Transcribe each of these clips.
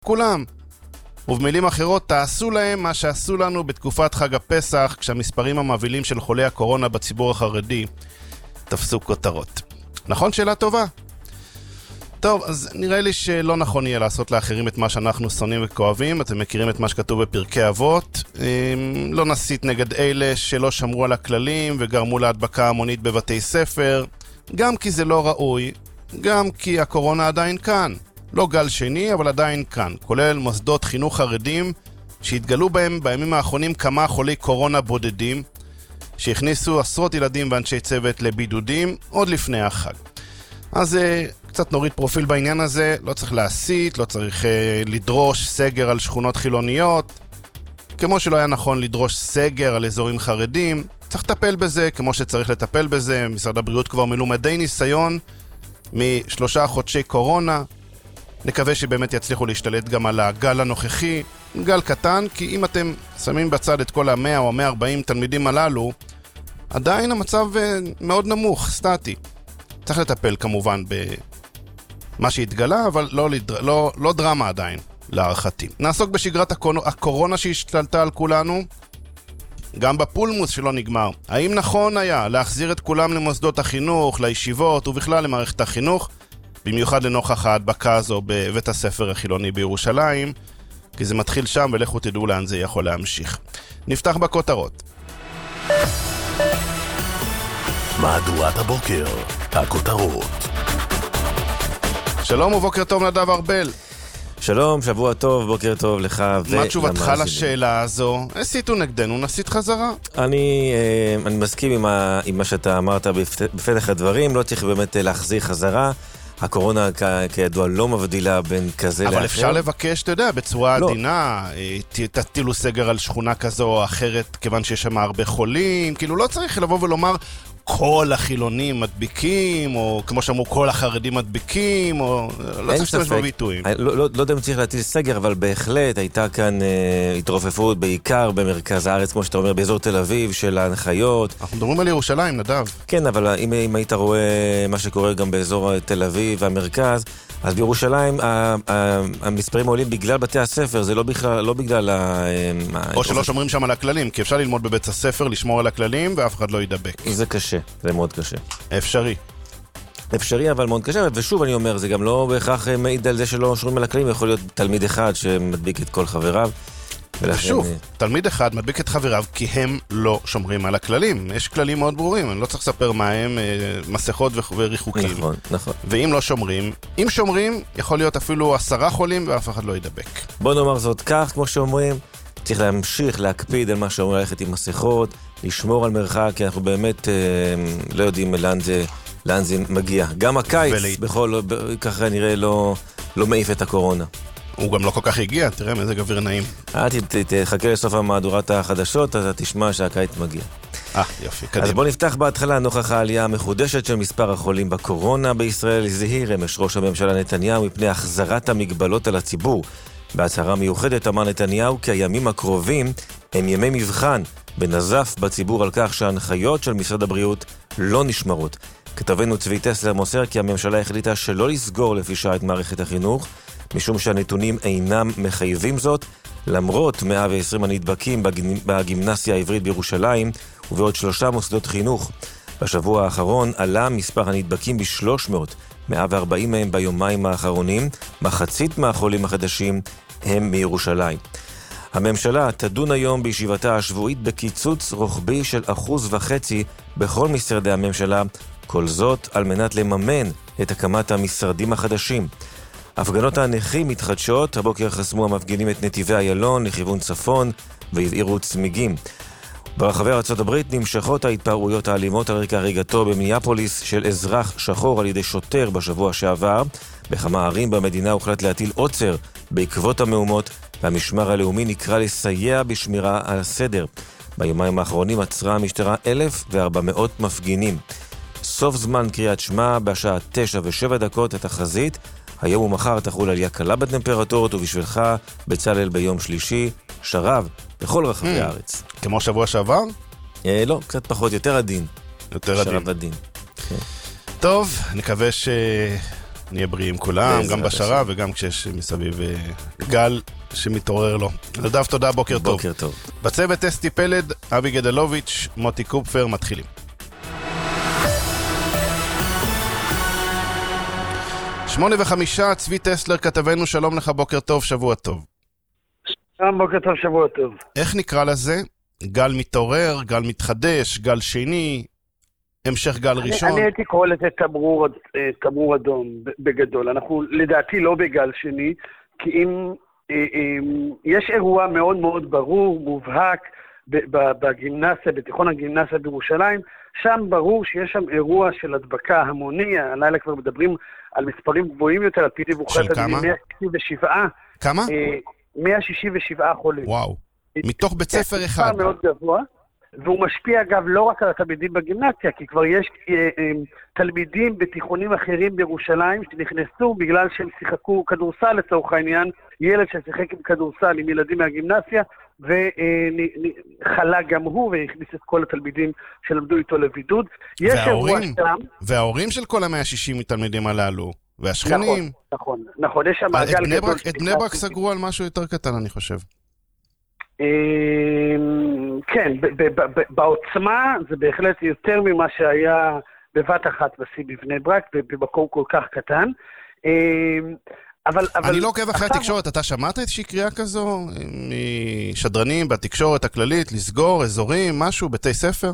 כולם. ובמילים אחרות, תעשו להם מה שעשו לנו בתקופת חג הפסח, כשהמספרים המבהילים של חולי הקורונה בציבור החרדי תפסו כותרות. נכון? שאלה טובה. טוב, אז נראה לי שלא נכון יהיה לעשות לאחרים את מה שאנחנו שונאים וכואבים. אתם מכירים את מה שכתוב בפרקי אבות. לא נסית נגד אלה שלא שמרו על הכללים וגרמו להדבקה המונית בבתי ספר, גם כי זה לא ראוי, גם כי הקורונה עדיין כאן. לא גל שני, אבל עדיין כאן, כולל מוסדות חינוך חרדים שהתגלו בהם בימים האחרונים כמה חולי קורונה בודדים, שהכניסו עשרות ילדים ואנשי צוות לבידודים עוד לפני החג. אז קצת נוריד פרופיל בעניין הזה, לא צריך להסית, לא צריך לדרוש סגר על שכונות חילוניות, כמו שלא היה נכון לדרוש סגר על אזורים חרדים, צריך לטפל בזה כמו שצריך לטפל בזה. משרד הבריאות כבר מלומדי ניסיון מ3 חודשי קורונה, נקווה שבאמת יצליחו להשתלט גם על הגל הנוכחי, גל קטן, כי אם אתם שמים בצד את כל ה-100 או 140 תלמידים הללו, עדיין המצב מאוד נמוך, סטטי. צריך לטפל כמובן במה שהתגלה, אבל לא דרמה עדיין, להערכתי. נעסוק בשגרת הקורונה שהשתלטה על כולנו, גם בפולמוס שלא נגמר. האם נכון היה להחזיר את כולם למוסדות החינוך, לישיבות ובכלל למערכת החינוך, במיוחד לנוכח ההדבקה הזו בבית הספר החילוני בירושלים, כי זה מתחיל שם ולכו תדעו לאן זה יכול להמשיך. נפתח בכותרות. מהדורת הבוקר, הכותרות. שלום ובוקר טוב נדב ארבל. שלום, שבוע טוב, בוקר טוב לך מה תשובתך לשאלה הזו? הסיתו נגדנו, נסית חזרה? אני מסכים עם מה שאתה אמרת בפתח הדברים, לא צריך באמת להחזיר חזרה. הקורונה כידוע לא מבדילה בין כזה לאחר. אבל אפשר לבקש, אתה יודע, בצורה עדינה, תטילו סגר על שכונה כזו או אחרת, כיוון שיש שם הרבה חולים, כאילו לא צריך לבוא ולומר כל החילונים מדביקים, או כמו שאמרו כל החרדים מדביקים, או לא צריך להשתמש בביטויים. לא יודע אם צריך להטיל סגר, אבל בהחלט הייתה כאן התרופפות, בעיקר במרכז הארץ, כמו שאתה אומר, באזור תל אביב, של ההנחיות. אנחנו מדברים על ירושלים, נדב. כן, אבל אם היית רואה מה שקורה גם באזור תל אביב והמרכז, אז בירושלים המספרים עולים בגלל בתי הספר, זה לא בגלל או שלא שומרים שם על הכללים, כי אפשר ללמוד בבית הספר, לשמור על הכללים, ואף אחד לא ידבק. זה קשה, זה מאוד קשה. אפשרי, אבל מאוד קשה, ושוב אני אומר, זה גם לא בהכרח מעיד על זה שלא שומרים על הכללים, יכול להיות תלמיד אחד שמדביק את כל חבריו. ושוב, תלמיד אחד מדביק את חבריו כי הם לא שומרים על הכללים. יש כללים מאוד ברורים, אני לא צריך לספר מה הם, מסכות וריחוקים. נכון. ואם לא שומרים, אם שומרים, יכול להיות אפילו 10 חולים ואף אחד לא ידבק. בוא נאמר זאת כך, כמו שאומרים, צריך להמשיך להקפיד על מה שאומרים, ללכת עם מסכות, לשמור על מרחק, כי אנחנו באמת לא יודעים לאן זה מגיע. גם הקיץ, ככה נראה לא מעיף את הקורונה. הוא גם לא כל כך הגיע, תראה מזג אוויר נעים. תחכה לסוף המהדורת החדשות, אתה תשמע שהקיץ מגיע. יופי, קדימה. אז בוא נפתח בהתחלה, נוכח העלייה המחודשת של מספר החולים בקורונה בישראל, זהיר אמש ראש הממשלה נתניהו מפני החזרת המגבלות על הציבור. בהצהרה מיוחדת אמר נתניהו כי הימים הקרובים הם ימי מבחן בנזף בציבור על כך שההנחיות של משרד הבריאות לא נשמרות. כתבנו צבי טסלר מוסר כי הממשלה החליטה שלא לסגור לפי שעה את מערכת החינוך, משום שהנתונים אינם מחייבים זאת, למרות 120 הנדבקים בגימנסיה העברית בירושלים ובעוד 3 מוסדות חינוך. בשבוע האחרון עלה מספר הנדבקים ב-300, 140 מהם ביומיים האחרונים, מחצית מהחולים החדשים הם מירושלים. הממשלה תדון היום בישיבתה השבועית בקיצוץ רוחבי של 1.5% בכל משרדי הממשלה, כל זאת על מנת לממן את הקמת המשרדים החדשים. הפגנות הנכים מתחדשות, הבוקר חסמו המפגינים את נתיבי איילון לכיוון צפון והבעירו צמיגים. ברחבי ארצות הברית נמשכות ההתפרעויות האלימות על רקע הריגתו במיניאפוליס של אזרח שחור על ידי שוטר בשבוע שעבר. בכמה ערים במדינה הוחלט להטיל עוצר בעקבות המהומות, והמשמר הלאומי נקרא לסייע בשמירה על הסדר. ביומיים האחרונים עצרה המשטרה 1,400 מפגינים. סוף זמן קריאת שמע בשעה 9:07 התחזית. היום ומחר תחול עלייה קלה בטמפרטורות, ובשבילך בצלאל ביום שלישי שרב בכל רחבי הארץ. כמו שבוע שעבר? לא, קצת פחות, יותר עדין. יותר עדין. שרב עדין. טוב, נקווה נהיה בריאים כולם, גם בשרה וגם כשיש מסביב גל שמתעורר לו. נדב, תודה, בוקר טוב. בוקר טוב. בצוות אסתי פלד, אבי גדלוביץ', מוטי קופפר, מתחילים. 8:05, צבי טסלר כתבנו, שלום לך, בוקר טוב, שבוע טוב. שלום, בוקר טוב, שבוע טוב. איך נקרא לזה? גל מתעורר, גל מתחדש, גל שני, המשך גל ראשון? אני הייתי קורא לזה תמרור אדום בגדול. אנחנו לדעתי לא בגל שני, כי אם יש אירוע מאוד מאוד ברור, מובהק, בגימנסיה, בתיכון הגימנסיה בירושלים, שם ברור שיש שם אירוע של הדבקה המוני, הלילה כבר מדברים על מספרים גבוהים יותר, על פי דיווחי התלמידים, 167. כמה? 167 חולים. וואו, מתוך בית ספר אחד. מאוד גבוה, והוא משפיע אגב לא רק על התלמידים בגימנסיה, כי כבר יש תלמידים בתיכונים אחרים בירושלים שנכנסו בגלל שהם שיחקו כדורסל לצורך העניין, ילד ששיחק עם כדורסל עם ילדים מהגימנסיה, וחלה גם הוא והכניס את כל התלמידים שלמדו איתו לבידוד. וההורים של כל ה-160 מתלמידים הללו, והשכנים. נכון, יש שם מעגל גדול. את בני ברק סגרו על משהו יותר קטן, אני חושב. כן, בעוצמה זה בהחלט יותר ממה שהיה בבת אחת בשיא בבני ברק, במקום כל כך קטן. אני לא עוקב אחרי התקשורת, אתה שמעת איזושהי קריאה כזו משדרנים בתקשורת הכללית, לסגור אזורים, משהו, בתי ספר?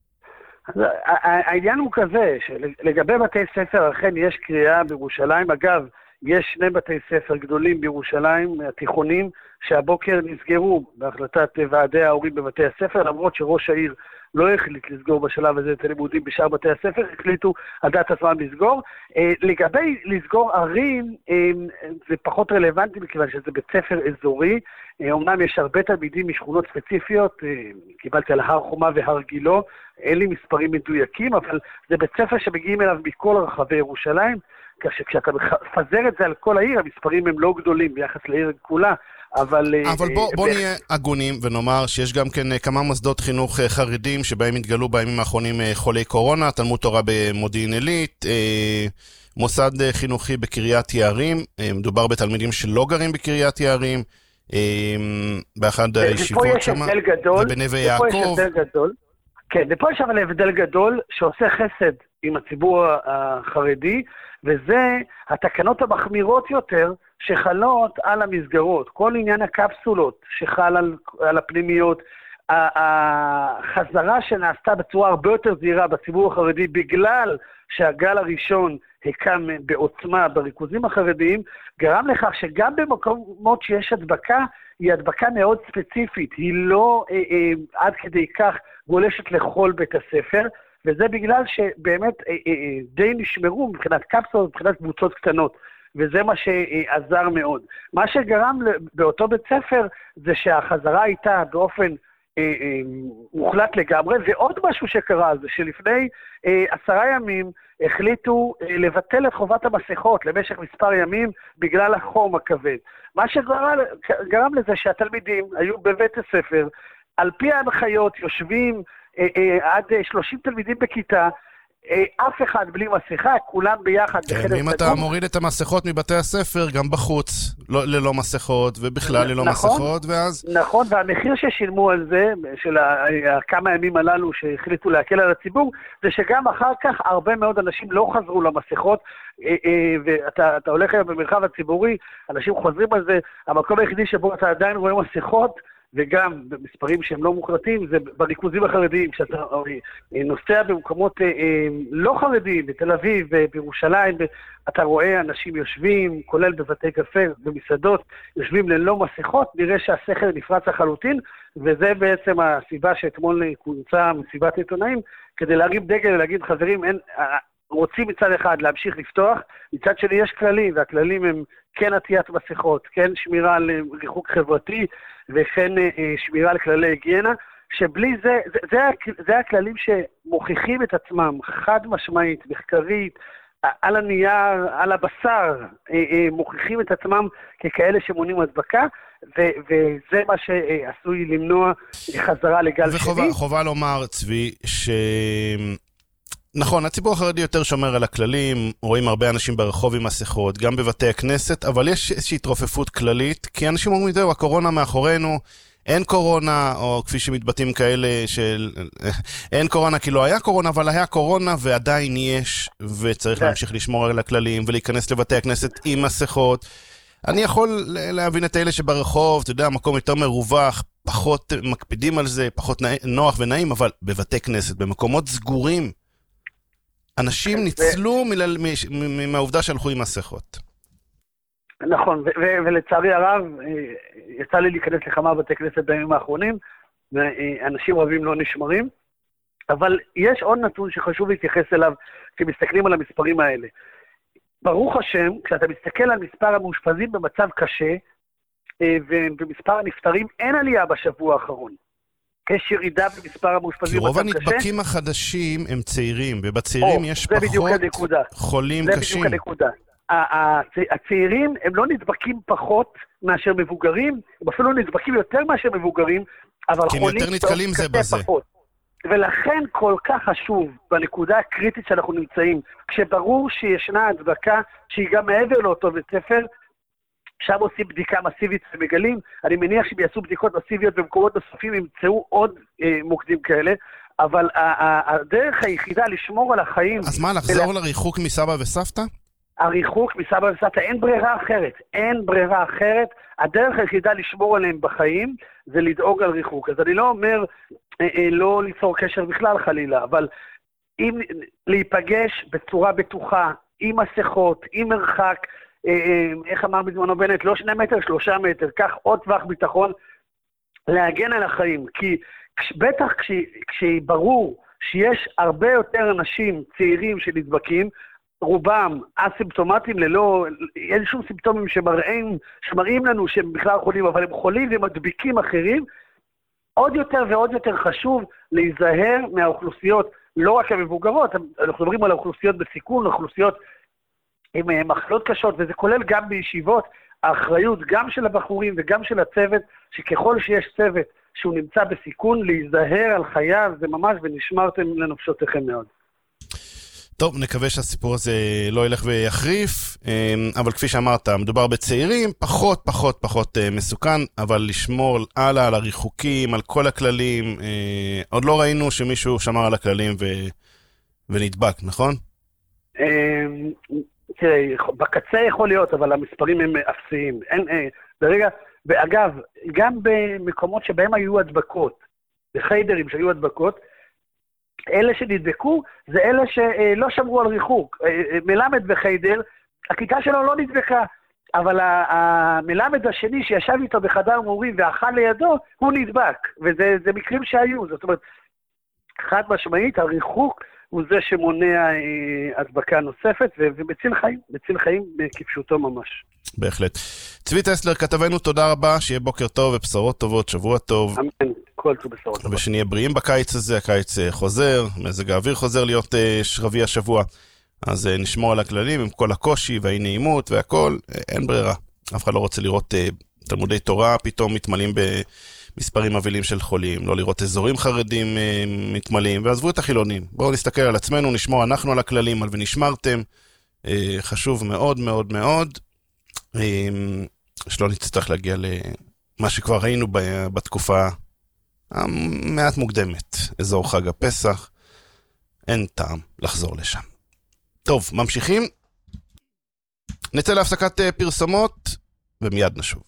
העניין הוא כזה, שלגבי בתי ספר אכן יש קריאה בירושלים, אגב, יש 2 בתי ספר גדולים בירושלים, התיכונים, שהבוקר נסגרו בהחלטת ועדי ההורים בבתי הספר, למרות שראש העיר לא החליט לסגור בשלב הזה את הלימודים בשאר בתי הספר, החליטו על דעת עצמם לסגור. לגבי לסגור ערים, זה פחות רלוונטי, מכיוון שזה בית ספר אזורי, אומנם יש הרבה תלמידים משכונות ספציפיות, קיבלתי על הר חומה והר גילו, אין לי מספרים מדויקים, אבל זה בית ספר שמגיעים אליו מכל רחבי ירושלים, כשאתה מפזר את זה על כל העיר, המספרים הם לא גדולים ביחס לעיר כולה, אבל בוא נהיה הגונים ונאמר שיש גם כן כמה מוסדות חינוך חרדים שבהם התגלו בימים האחרונים חולי קורונה, תלמוד תורה במודיעין עילית, מוסד חינוכי בקריית יערים, מדובר בתלמידים שלא גרים בקריית יערים, באחד הישיבות שם, ובנווה יעקב. כן, ופה יש אבל הבדל גדול שעושה חסד עם הציבור החרדי, וזה התקנות המחמירות יותר שחלות על המסגרות. כל עניין הקפסולות שחל על הפנימיות, החזרה שנעשתה בצורה הרבה יותר זהירה בציבור החרדי, בגלל שהגל הראשון הקם בעוצמה בריכוזים החרדיים, גרם לכך שגם במקומות שיש הדבקה, היא הדבקה מאוד ספציפית, היא לא עד כדי כך גולשת לכל בית הספר, וזה בגלל שבאמת די נשמרו מבחינת קפסולות, מבחינת קבוצות קטנות, וזה מה שעזר מאוד. מה שגרם באותו בית ספר זה שהחזרה הייתה באופן מוחלט לגמרי, ועוד משהו שקרה זה שלפני 10 ימים החליטו לבטל את חובת המסכות למשך מספר ימים בגלל החום הכבד. מה שגרם לזה שהתלמידים היו בבית הספר, על פי ההנחיות יושבים עד 30 תלמידים בכיתה, אף אחד בלי מסכה, כולם ביחד. אם אתה מוריד את המסכות מבתי הספר, גם בחוץ, ללא מסכות, ובכלל ללא מסכות, ואז... נכון, והמחיר ששילמו על זה, של כמה ימים הללו שהחליטו להקל על הציבור, זה שגם אחר כך הרבה מאוד אנשים לא חזרו למסכות, ואתה הולך היום במרחב הציבורי, אנשים חוזרים על זה, המקום היחידי שבו אתה עדיין רואה מסכות, וגם במספרים שהם לא מוחלטים, זה בריכוזים החרדיים, כשאתה נוסע במקומות לא חרדיים, בתל אביב, בירושלים, אתה רואה אנשים יושבים, כולל בבתי קפה, במסעדות, יושבים ללא מסכות, נראה שהסכר נפרץ לחלוטין, וזה בעצם הסיבה שאתמול כונסה מסיבת עיתונאים, כדי להרים דגל ולהגיד, חברים, רוצים מצד אחד להמשיך לפתוח, מצד שני יש כללים, והכללים הם כן עטיית מסכות, כן שמירה על ריחוק חברתי, וכן שמירה על כללי היגיינה, שבלי זה, זה הכללים שמוכיחים את עצמם חד משמעית, מחקרית, על הנייר, על הבשר, מוכיחים את עצמם ככאלה שמונעים הדבקה, וזה מה שעשוי למנוע חזרה לגל שני. וחובה לומר, צבי, נכון, הציבור החרדי יותר שומר על הכללים, רואים הרבה אנשים ברחוב עם מסכות, גם בבתי הכנסת, אבל יש איזושהי התרופפות כללית, כי אנשים אומרים, זהו, הקורונה מאחורינו, אין קורונה, או כפי שמתבטאים כאלה של... אין קורונה כי לא היה קורונה, אבל היה קורונה ועדיין יש, וצריך להמשיך לשמור על הכללים, ולהיכנס לבתי הכנסת עם מסכות. אני יכול להבין את אלה שברחוב, אתה יודע, מקום יותר מרווח, פחות מקפידים על זה, פחות נוח ונעים, אבל בבתי כנסת, במקומות סגורים, אנשים ניצלו מהעובדה שהלכו עם מסכות. נכון, ולצערי הרב, יצא לי להיכנס לכמה בתי כנסת בימים האחרונים, ואנשים רבים לא נשמרים, אבל יש עוד נתון שחשוב להתייחס אליו, כשמסתכלים על המספרים האלה. ברוך השם, כשאתה מסתכל על מספר המאושפזים במצב קשה, ובמספר הנפטרים, אין עלייה בשבוע האחרון. יש ירידה במספר המאושפזים במצב קשה. כי רוב הנדבקים החדשים הם צעירים, ובצעירים יש פחות חולים קשים. זה בדיוק הנקודה. הצעירים הם לא נדבקים פחות מאשר מבוגרים, הם אפילו נדבקים יותר מאשר מבוגרים, אבל חולים קשה פחות. ולכן כל כך חשוב בנקודה הקריטית שאנחנו נמצאים, כשברור שישנה הדבקה שהיא גם מעבר לאותו בית ספר, שם עושים בדיקה מסיבית ומגלים, אני מניח שהם יעשו בדיקות מסיביות במקומות נוספים, ימצאו עוד מוקדים כאלה, אבל הדרך היחידה לשמור על החיים... אז מה, לחזור לריחוק מסבא וסבתא? הריחוק מסבא וסבתא, אין ברירה אחרת, אין ברירה אחרת, הדרך היחידה לשמור עליהם בחיים זה לדאוג על ריחוק. אז אני לא אומר לא ליצור קשר בכלל חלילה, אבל אם להיפגש בצורה בטוחה, עם מסכות, עם מרחק, איך אמר בזמנו בנט, לא 2 מטר, 3 מטר, כך עוד טווח ביטחון, להגן על החיים, כי בטח כשברור שיש הרבה יותר אנשים צעירים שנדבקים, רובם אסימפטומטיים ללא, אין שום סימפטומים שמראים לנו שהם בכלל חולים, אבל הם חולים ומדביקים אחרים, עוד יותר ועוד יותר חשוב להיזהר מהאוכלוסיות, לא רק המבוגרות, אנחנו מדברים על האוכלוסיות בסיכון, אוכלוסיות עם מחלות קשות, וזה כולל גם בישיבות, האחריות גם של הבחורים וגם של הצוות, שככל שיש צוות שהוא נמצא בסיכון, להיזהר על חייו, זה ממש ונשמרתם לנפשותיכם מאוד. טוב, נקווה שהסיפור הזה לא ילך ויחריף, אבל כפי שאמרת, מדובר בצעירים, פחות מסוכן, אבל לשמור הלאה על הריחוקים, על כל הכללים, עוד לא ראינו שמישהו שמר על הכללים ונדבק, נכון? תראה, בקצה יכול להיות, אבל המספרים הם אפסיים. ואגב, גם במקומות שבהם היו הדבקות, בחיידרים שהיו הדבקות, אלה שנדבקו זה אלה שלא שמרו על ריחוק. מלמד בחיידר, הכיתה שלו לא נדבקה, אבל המלמד השני שישב איתו בחדר מורים ואכל לידו, הוא נדבק, וזה מקרים שהיו. זאת אומרת, חד משמעית, הריחוק הוא זה שמונע הדבקה נוספת, ומציל חיים כפשוטו ממש. בהחלט. צבי טסלר, כתבנו, תודה רבה, שיהיה בוקר טוב ובשורות טובות, שבוע טוב. אמן, כל טוב בשורות טובות. ושנהיה בריאים בקיץ הזה, הקיץ חוזר, מזג האוויר חוזר להיות שרבי השבוע, אז נשמור על הכללים עם כל הקושי והאי-נעימות והכל, אין ברירה. אף אחד לא רוצה לראות תלמודי תורה פתאום מתמלאים במספרים מבילים של חולים, לא לראות אזורים חרדים מתמלאים, ועזבו את החילונים. בואו נסתכל על עצמנו, נשמור אנחנו על הכללים, על ונשמרתם, חשוב מאוד מאוד מאוד, שלא נצטרך להגיע למה שכבר ראינו בתקופה המעט מוקדמת, אזור חג הפסח, אין טעם לחזור לשם. טוב, ממשיכים, נצא להפסקת פרסומות, ומיד נשוב.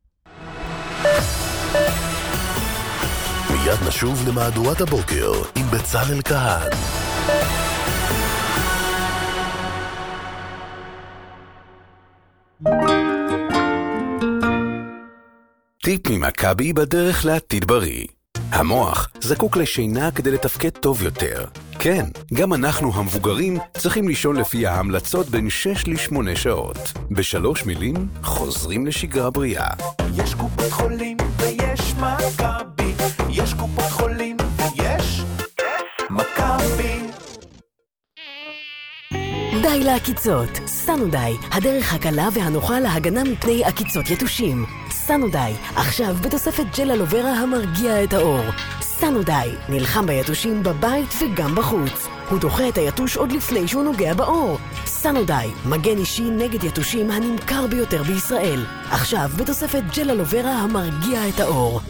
מיד נשוב למהדורת הבוקר עם בצלאל כהן. טיפ ממכבי בדרך לעתיד בריא. המוח זקוק לשינה כדי לתפקד טוב יותר. כן, גם אנחנו המבוגרים צריכים לישון לפי ההמלצות בין 6 ל-8 שעות. ב3 מילים חוזרים לשגרה בריאה. יש קופת חולים ויש מכבי, יש קופת חולים ויש מכבי. די לעקיצות, סנודיי, הדרך הקלה והנוחה להגנה מפני עקיצות יתושים. סנודיי, עכשיו בתוספת ג'ל אלוברה המרגיע את האור. סנודיי, נלחם ביתושים בבית וגם בחוץ. הוא דוחה את היתוש עוד לפני שהוא נוגע בעור. סנודיי, מגן אישי נגד יתושים הנמכר ביותר בישראל. עכשיו בתוספת ג'ל אלוברה המרגיע את העור.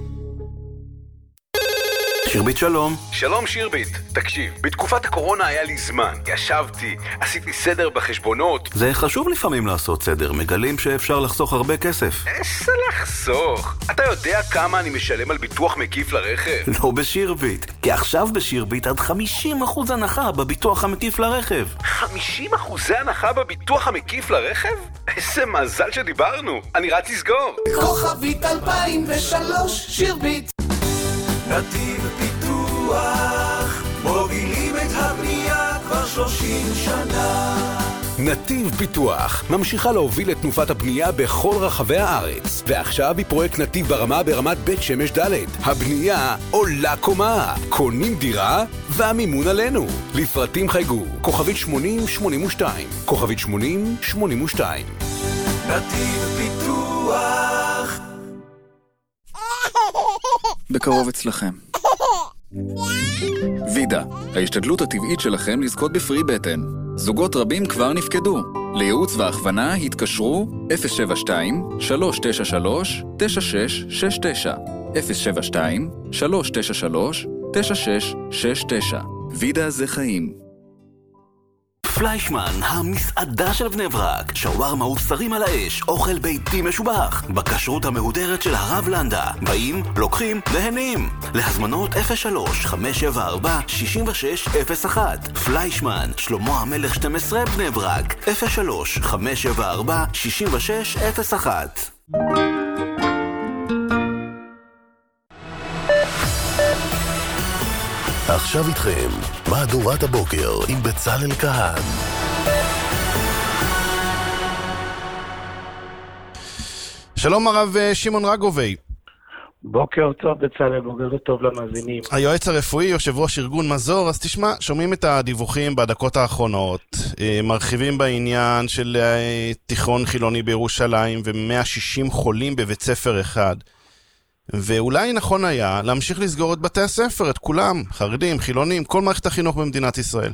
שירבית שלום. שלום שירבית. תקשיב, בתקופת הקורונה היה לי זמן. ישבתי, עשיתי סדר בחשבונות. זה חשוב לפעמים לעשות סדר, מגלים שאפשר לחסוך הרבה כסף. איזה לחסוך? אתה יודע כמה אני משלם על ביטוח מקיף לרכב? לא בשירבית, כי עכשיו בשירבית עד 50% הנחה בביטוח המקיף לרכב. 50% הנחה בביטוח המקיף לרכב? איזה מזל שדיברנו. אני רץ לסגור. כוכבית 2003 שירבית. נתיב פיתוח, מובילים את הבנייה כבר 30 שנה. נתיב פיתוח ממשיכה להוביל את תנופת הבנייה בכל רחבי הארץ, ועכשיו היא פרויקט נתיב ברמה ברמת בית שמש ד'. הבנייה עולה קומה, קונים דירה והמימון עלינו. לפרטים חייגו, כוכבית 8082, כוכבית 8082. נתיב פיתוח. בקרוב אצלכם. וידה, ההשתדלות הטבעית שלכם לזכות בפרי בטן. זוגות רבים כבר נפקדו. לייעוץ והכוונה התקשרו 072-393-9669 072-393-9669. וידה זה חיים. פליישמן, המסעדה של בני ברק. שווארמה ופסרים על האש, אוכל ביתי משובח, בכשרות המהודרת של הרב לנדה. באים, לוקחים, נהנים. להזמנות 03-574-6601. פליישמן, שלמה המלך 12 בני ברק. 03-574-6601. עכשיו איתכם, מהדורת הבוקר עם בצלאל כהן. שלום הרב שמעון רגובי. בוקר טוב בצלאל, בוקר טוב למאזינים. היועץ הרפואי, יושב ראש ארגון מזור. אז תשמע, שומעים את הדיווחים בדקות האחרונות, מרחיבים בעניין של תיכון חילוני בירושלים ו160 חולים בבית ספר אחד. ואולי נכון היה להמשיך לסגור את בתי הספר, את כולם, חרדים, חילונים, כל מערכת החינוך במדינת ישראל.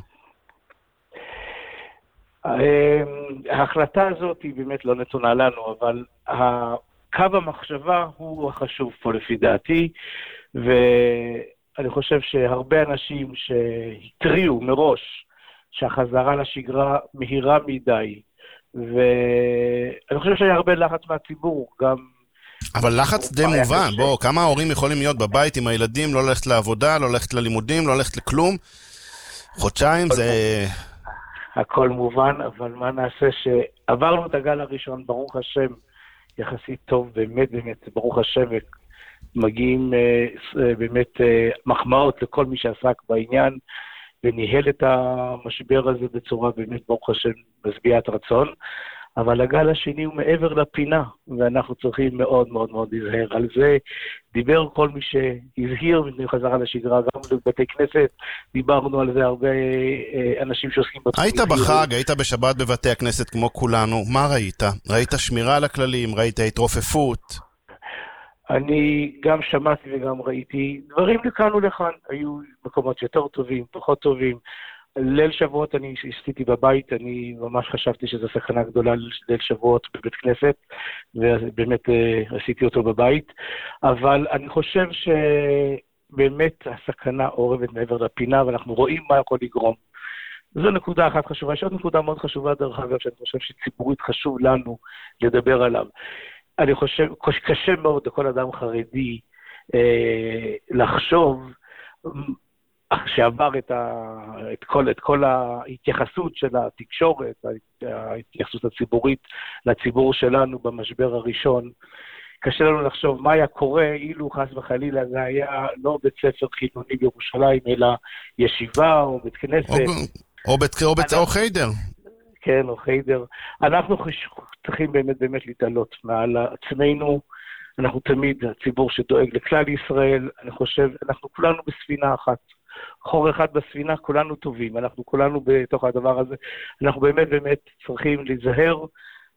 ההחלטה הזאת היא באמת לא נתונה לנו, אבל קו המחשבה הוא החשוב פה לפי דעתי, ואני חושב שהרבה אנשים שהתריעו מראש שהחזרה לשגרה מהירה מדי, ואני חושב שהיה הרבה לחץ מהציבור, גם אבל לחץ די מובן, בוא, כמה ההורים יכולים להיות בבית עם הילדים, לא ללכת לעבודה, לא ללכת ללימודים, לא ללכת לכלום? חודשיים זה... הכל מובן, אבל מה נעשה שעברנו את הגל הראשון, ברוך השם, יחסית טוב, באמת, ברוך השם, מגיעים באמת מחמאות לכל מי שעסק בעניין, וניהל את המשבר הזה בצורה באמת, ברוך השם, משביעת רצון. אבל הגל השני הוא מעבר לפינה, ואנחנו צריכים מאוד מאוד מאוד להיזהר. על זה דיבר כל מי שהזהיר מחזרה לשגרה, גם בבתי כנסת, דיברנו על זה הרבה אנשים שעוסקים בתחום. היית בחג, היית בשבת בבתי הכנסת כמו כולנו, מה ראית? ראית שמירה על הכללים, ראית התרופפות? אני גם שמעתי וגם ראיתי דברים לכאן ולכאן, היו מקומות יותר טובים, פחות טובים. ליל שבועות אני עשיתי בבית, אני ממש חשבתי שזו סכנה גדולה ליל שבועות בבית כנסת, ובאמת עשיתי אותו בבית, אבל אני חושב שבאמת הסכנה עורבת מעבר לפינה, ואנחנו רואים מה יכול לגרום. זו נקודה אחת חשובה, יש עוד נקודה מאוד חשובה דרך אגב, שאני חושב שציבורית חשוב לנו לדבר עליו. אני חושב, קשה מאוד לכל אדם חרדי לחשוב, שעבר את כל ההתייחסות של התקשורת, ההתייחסות הציבורית לציבור שלנו במשבר הראשון, קשה לנו לחשוב מה היה קורה אילו חס וחלילה זה היה לא בית ספר חילוני בירושלים, אלא ישיבה או בית כנסת. או חיידר. כן, או חיידר. אנחנו צריכים באמת להתעלות מעל עצמנו, אנחנו תמיד הציבור שדואג לכלל ישראל, אני חושב, אנחנו כולנו בספינה אחת. חור אחד בספינה, כולנו טובים, אנחנו כולנו בתוך הדבר הזה, אנחנו באמת צריכים להיזהר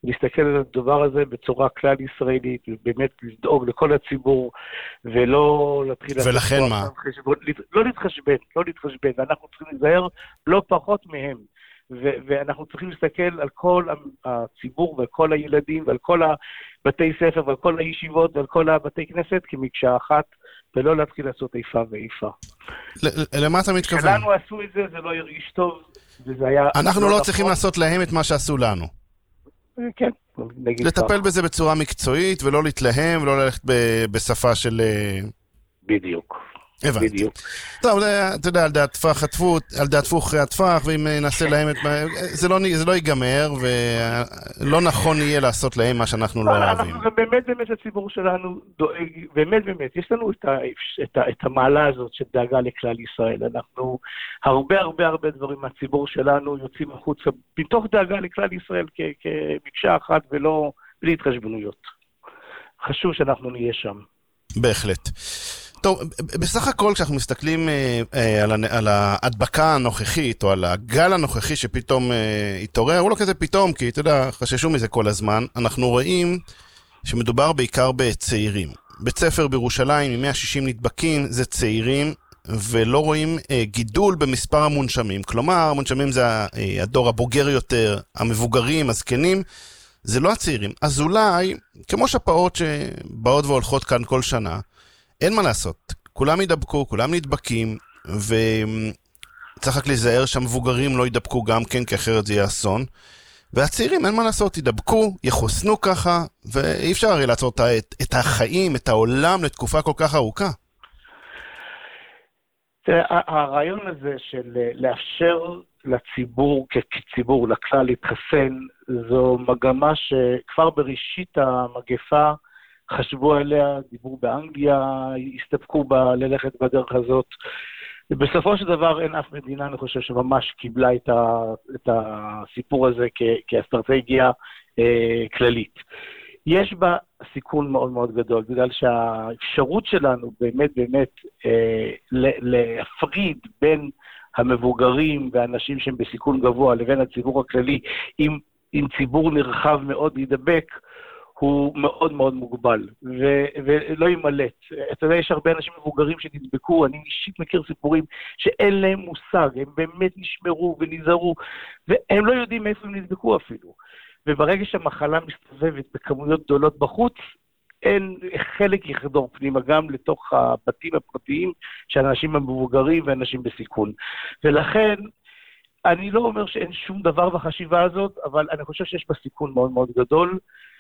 להסתכל על הדבר הזה בצורה כלל ישראלית, ובאמת לדאוג לכל הציבור, ולא להתחיל... ולכן מה? לא להתחשבן, ואנחנו צריכים להיזהר לא פחות מהם. ואנחנו צריכים להסתכל על כל הציבור ועל כל הילדים ועל כל הבתי ספר ועל כל הישיבות ועל כל הבתי כנסת כמקשה אחת, ולא להתחיל לעשות איפה ואיפה. למה אתה מתכוון? כשלנו עשו את זה, זה לא ירגיש טוב, וזה היה... אנחנו לא צריכים לעשות להם את מה שעשו לנו. כן. לטפל בזה בצורה מקצועית, ולא להתלהם, ולא ללכת בשפה של... בדיוק. הבנתי. טוב, אתה יודע, על דעת פוך אחרי הטפח, ואם נעשה להם את... זה לא ייגמר, ולא נכון יהיה לעשות להם מה שאנחנו לא אוהבים. אנחנו באמת הציבור שלנו דואג, באמת, יש לנו את המעלה הזאת של דאגה לכלל ישראל. אנחנו הרבה דברים מהציבור שלנו יוצאים החוצה, מתוך דאגה לכלל ישראל כמקשה אחת, ולא בלי התחשבנויות. חשוב שאנחנו נהיה שם. בהחלט. טוב, בסך הכל כשאנחנו מסתכלים על ההדבקה הנוכחית, או על הגל הנוכחי שפתאום התעורר, הוא לא כזה פתאום, כי אתה יודע, חששו מזה כל הזמן, אנחנו רואים שמדובר בעיקר בצעירים. בית ספר בירושלים עם 160 נדבקים זה צעירים, ולא רואים גידול במספר המונשמים. כלומר, המונשמים זה הדור הבוגר יותר, המבוגרים, הזקנים, זה לא הצעירים. אז אולי, כמו שפעות שבאות והולכות כאן כל שנה, אין מה לעשות, כולם ידבקו, כולם נדבקים, וצריך רק להיזהר שהמבוגרים לא ידבקו גם כן, כי אחרת זה יהיה אסון. והצעירים, אין מה לעשות, ידבקו, יחוסנו ככה, ואי אפשר הרי לעצור את החיים, את העולם לתקופה כל כך ארוכה. הרעיון הזה של לאפשר לציבור, כציבור, לכלל להתחסן, זו מגמה שכבר בראשית המגפה, חשבו עליה, דיברו באנגליה, הסתפקו ללכת בדרך הזאת. בסופו של דבר אין אף מדינה, אני חושב, שממש קיבלה את הסיפור הזה כאסטרטגיה כללית. יש בה סיכון מאוד מאוד גדול, בגלל שהאפשרות שלנו באמת להפריד בין המבוגרים והאנשים שהם בסיכון גבוה לבין הציבור הכללי, עם ציבור נרחב מאוד להידבק, הוא מאוד מאוד מוגבל, ולא ימלט. אתה יודע, יש הרבה אנשים מבוגרים שנדבקו, אני אישית מכיר סיפורים שאין להם מושג, הם באמת נשמרו ונזהרו, והם לא יודעים איפה הם נדבקו אפילו. וברגע שהמחלה מסתובבת בכמויות גדולות בחוץ, אין חלק יחדור פנימה גם לתוך הבתים הפרטיים של אנשים המבוגרים ואנשים בסיכון. ולכן, אני לא אומר שאין שום דבר בחשיבה הזאת, אבל אני חושב שיש בה סיכון מאוד מאוד גדול,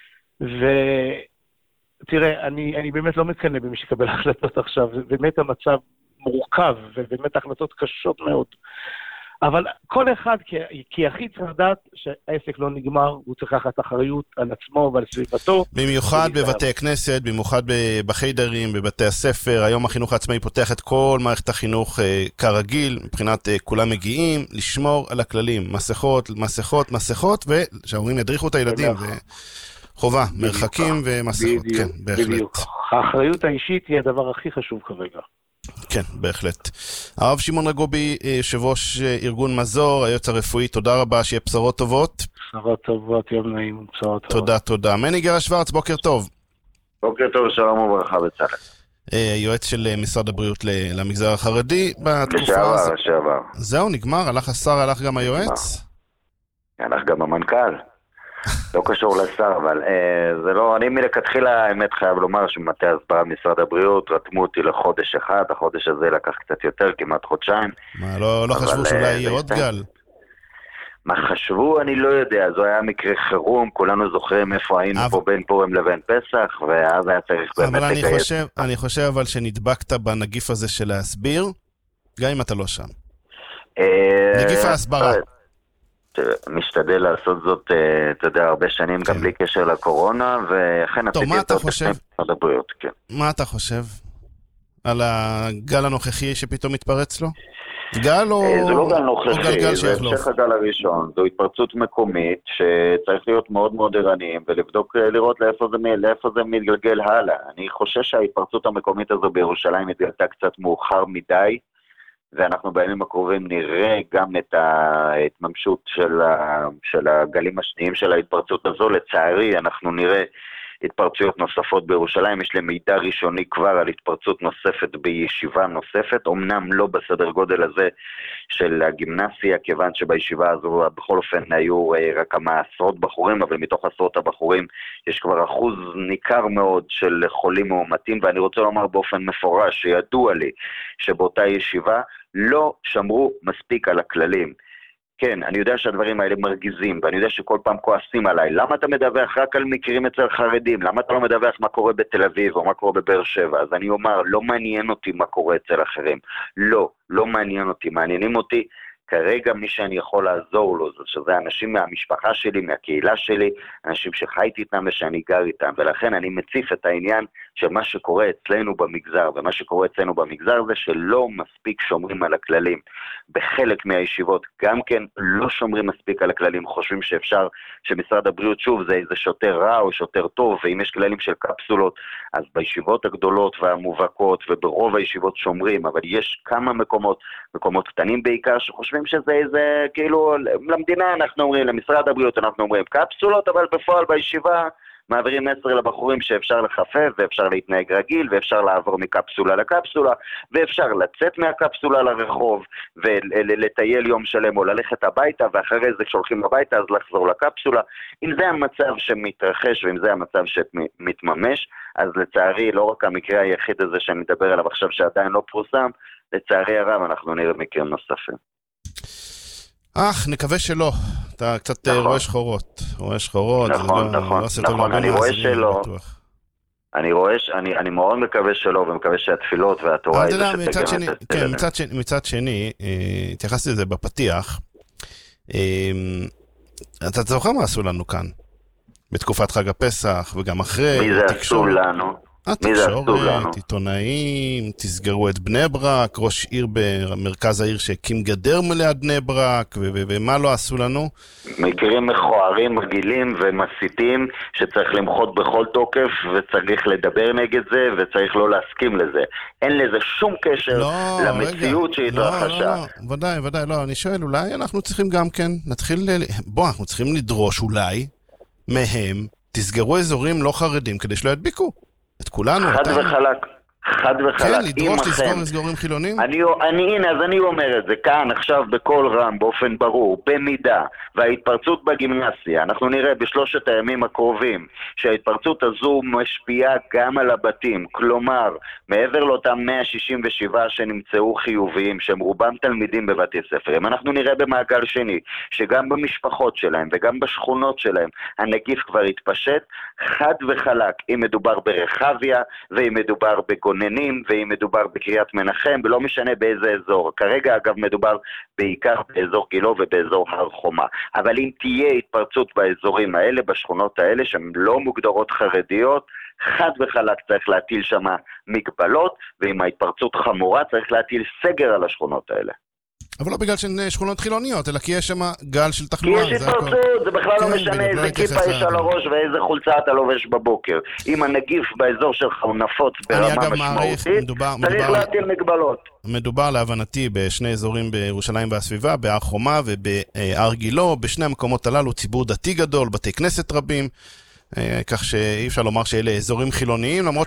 ותראה, אני באמת לא מתקנא במי שקבל החלטות עכשיו, באמת המצב מורכב, ובאמת החלטות קשות מאוד. אבל כל אחד כיחיד צריך לדעת שהעסק לא נגמר, הוא צריך לקחת אחריות על עצמו ועל סביבתו. במיוחד בבתי הכנסת, במיוחד בחיידרים, בבתי הספר, היום החינוך העצמאי פותח את כל מערכת החינוך כרגיל, מבחינת כולם מגיעים, לשמור על הכללים, מסכות, ושההורים ידריכו את הילדים, חובה, מרחקים ומסכות, כן, בהחלט. בדיוק. האחריות האישית היא הדבר הכי חשוב כרגע. כן, בהחלט. הרב שמעון רגובי, יושב ראש ארגון מזור, היועץ הרפואי, תודה רבה, שיהיה בשורות טובות. בשורות טובות, יום נעים, בשורות טובות. תודה. מני גרה שוורץ, בוקר טוב. בוקר טוב, שלום וברכה בצלאל. יועץ של משרד הבריאות למגזר החרדי, לשעבר. זהו, נגמר? הלך השר, הלך גם היועץ? הלך גם המנכ"ל. לא קשור לשר, אבל זה לא, אני מלכתחילה האמת חייב לומר שמטה הסברה משרד הבריאות רתמו אותי לחודש אחד, החודש הזה לקח קצת יותר, כמעט חודשיים. מה, לא חשבו שאולי יהיה עוד גל? מה חשבו? אני לא יודע, זו היה מקרה חירום, כולנו זוכרים איפה היינו פה בין פורים לבין פסח, ואז היה צריך באמת לגייס. אני חושב אבל שנדבקת בנגיף הזה של להסביר, גם אם אתה לא שם. נגיף ההסברה. משתדל לעשות זאת, אתה יודע, הרבה שנים, גם בלי קשר לקורונה, ואכן עשיתי את זאת לפני משרד הבריאות, כן. מה אתה חושב על הגל הנוכחי שפתאום מתפרץ לו? גל או זה לא גל נוכחי, זה שיחלוף? המשך הגל הראשון, זו התפרצות מקומית שצריך להיות מאוד מאוד ערניים, ולבדוק, לראות לאיפה זה מתגלגל הלאה. אני חושב שההתפרצות המקומית הזו בירושלים התגלתה קצת מאוחר מדי, ואנחנו בימים הקרובים נראה גם את ההתממשות של הגלים השניים של ההתפרצות הזו. לצערי, אנחנו נראה התפרצויות נוספות בירושלים. יש לי מידע ראשוני כבר על התפרצות נוספת בישיבה נוספת, אמנם לא בסדר גודל הזה של הגימנסיה, כיוון שבישיבה הזו בכל אופן היו רק כמה עשרות בחורים, אבל מתוך עשרות הבחורים יש כבר אחוז ניכר מאוד של חולים מאומתים, ואני רוצה לומר באופן מפורש שידוע לי שבאותה ישיבה לא שמרו מספיק על הכללים. כן, אני יודע שהדברים האלה מרגיזים, ואני יודע שכל פעם כועסים עליי. למה אתה מדווח רק על מקרים אצל חרדים? למה אתה לא מדווח מה קורה בתל אביב או מה קורה בבאר שבע? אז אני אומר, לא מעניין אותי מה קורה אצל אחרים. לא מעניין אותי. מעניינים אותי כרגע מי שאני יכול לעזור לו, שזה אנשים מהמשפחה שלי, מהקהילה שלי, אנשים שחייתי איתם ושאני גר איתם, ולכן אני מציף את העניין של מה שקורה אצלנו במגזר, ומה שקורה אצלנו במגזר זה שלא מספיק שומרים על הכללים. בחלק מהישיבות גם כן לא שומרים מספיק על הכללים, חושבים שאפשר, שמשרד הבריאות שוב זה איזה שוטר רע או שוטר טוב, ואם יש כללים של קפסולות, אז בישיבות הגדולות והמובהקות וברוב הישיבות שומרים, אבל יש כמה מקומות קטנים בעיקר שחושבים שזה איזה, כאילו, למדינה אנחנו אומרים, למשרד הבריאות אנחנו אומרים קפסולות, אבל בפועל בישיבה מעבירים מסר לבחורים שאפשר לחפף ואפשר להתנהג רגיל ואפשר לעבור מקפסולה לקפסולה ואפשר לצאת מהקפסולה לרחוב ולטייל יום שלם או ללכת הביתה ואחרי זה כשהולכים הביתה אז לחזור לקפסולה. אם זה המצב שמתרחש ואם זה המצב שמתממש, אז לצערי לא רק המקרה היחיד הזה שאני מדבר עליו עכשיו שעדיין לא פורסם, לצערי הרב אנחנו נראה מקרים נוספים. נקווה שלא. אתה קצת רואה שחורות. נכון, אני רואה שלא. אני מאוד מקווה שלא, ומקווה שהתפילות והתורה... מצד שני, התייחסתי לזה בפתיח, אתה זוכר מה עשו לנו כאן? בתקופת חג הפסח, וגם אחרי... מי זה עשו לנו? התקשורת, עיתונאים, תסגרו את בני ברק, ראש עיר במרכז העיר שהקים גדר מליד בני ברק, ומה לא עשו לנו? מקרים מכוערים, מגעילים ומסיתים שצריך למחות בכל תוקף, וצריך לדבר נגד זה, וצריך לא להסכים לזה. אין לזה שום קשר למציאות שהתרחשה. ודאי, לא, אני שואל, אולי אנחנו צריכים גם כן, אנחנו צריכים לדרוש אולי מהם, תסגרו אזורים לא חרדים כדי שלא ידביקו. את כולנו. חד וחלק. כן, לדרוש לסגור אזורים חילונים? אז אני אומר את זה כאן עכשיו בכל רם, באופן ברור, במידה, וההתפרצות בגימנסיה, אנחנו נראה בשלושת הימים הקרובים, שההתפרצות הזו משפיעה גם על הבתים, כלומר, מעבר לאותם 167 שנמצאו חיוביים, שהם רובם תלמידים בבתי ספר, אם אנחנו נראה במעגל שני, שגם במשפחות שלהם וגם בשכונות שלהם, הנגיף כבר התפשט, חד וחלק, אם מדובר ברחביה, ואם מדובר בגוננים, ואם מדובר בקריית מנחם, ולא משנה באיזה אזור. כרגע אגב מדובר בעיקר באזור גילו ובאזור הר חומה. אבל אם תהיה התפרצות באזורים האלה, בשכונות האלה, שהן לא מוגדרות חרדיות, חד וחלק צריך להטיל שם מגבלות, ואם ההתפרצות חמורה צריך להטיל סגר על השכונות האלה. אבל לא בגלל שהן שכונות חילוניות, אלא כי יש שם גל של תחלואה. כי יש התפרצות, זה בכלל לא משנה איזה כיפה יש על הראש ואיזה חולצה אתה לובש בבוקר. אם הנגיף באזור שלך הוא נפוץ ברמה משמעותית, צריך להטיל מגבלות. מדובר להבנתי בשני אזורים בירושלים והסביבה, בהר חומה ובהר גילו, בשני המקומות הללו ציבור דתי גדול, בתי כנסת רבים, כך שאי אפשר לומר שאלה אזורים חילוניים, למרות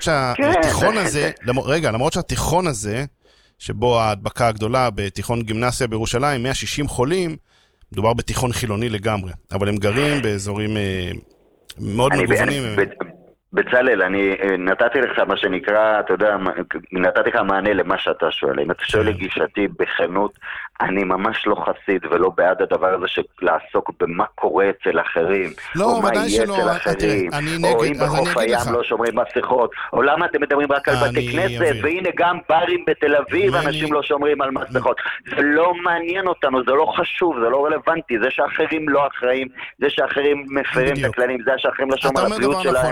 שהתיכון הזה, שבו ההדבקה הגדולה בתיכון גימנסיה בירושלים, 160 חולים, מדובר בתיכון חילוני לגמרי, אבל הם גרים באזורים מאוד מגוונים. בצלאל, אני נתתי לך מה שנקרא, אתה יודע, נתתי לך מענה למה שאתה שואל. אם אתה שואל לגישתי בכנות, אני ממש לא חסיד ולא בעד הדבר הזה של לעסוק במה קורה אצל אחרים, או מה יהיה אצל אחרים, או אם בחוף הים לא שומרים מסכות, או למה אתם מדברים רק על בתי כנסת, והנה גם ברים בתל אביב אנשים לא שומרים על מסכות. זה לא מעניין אותנו, זה לא חשוב, זה לא רלוונטי, זה שאחרים לא אחראים, זה שאחרים מפרים את הכללים, זה שאחרים לא שומרים על הבריאות שלהם,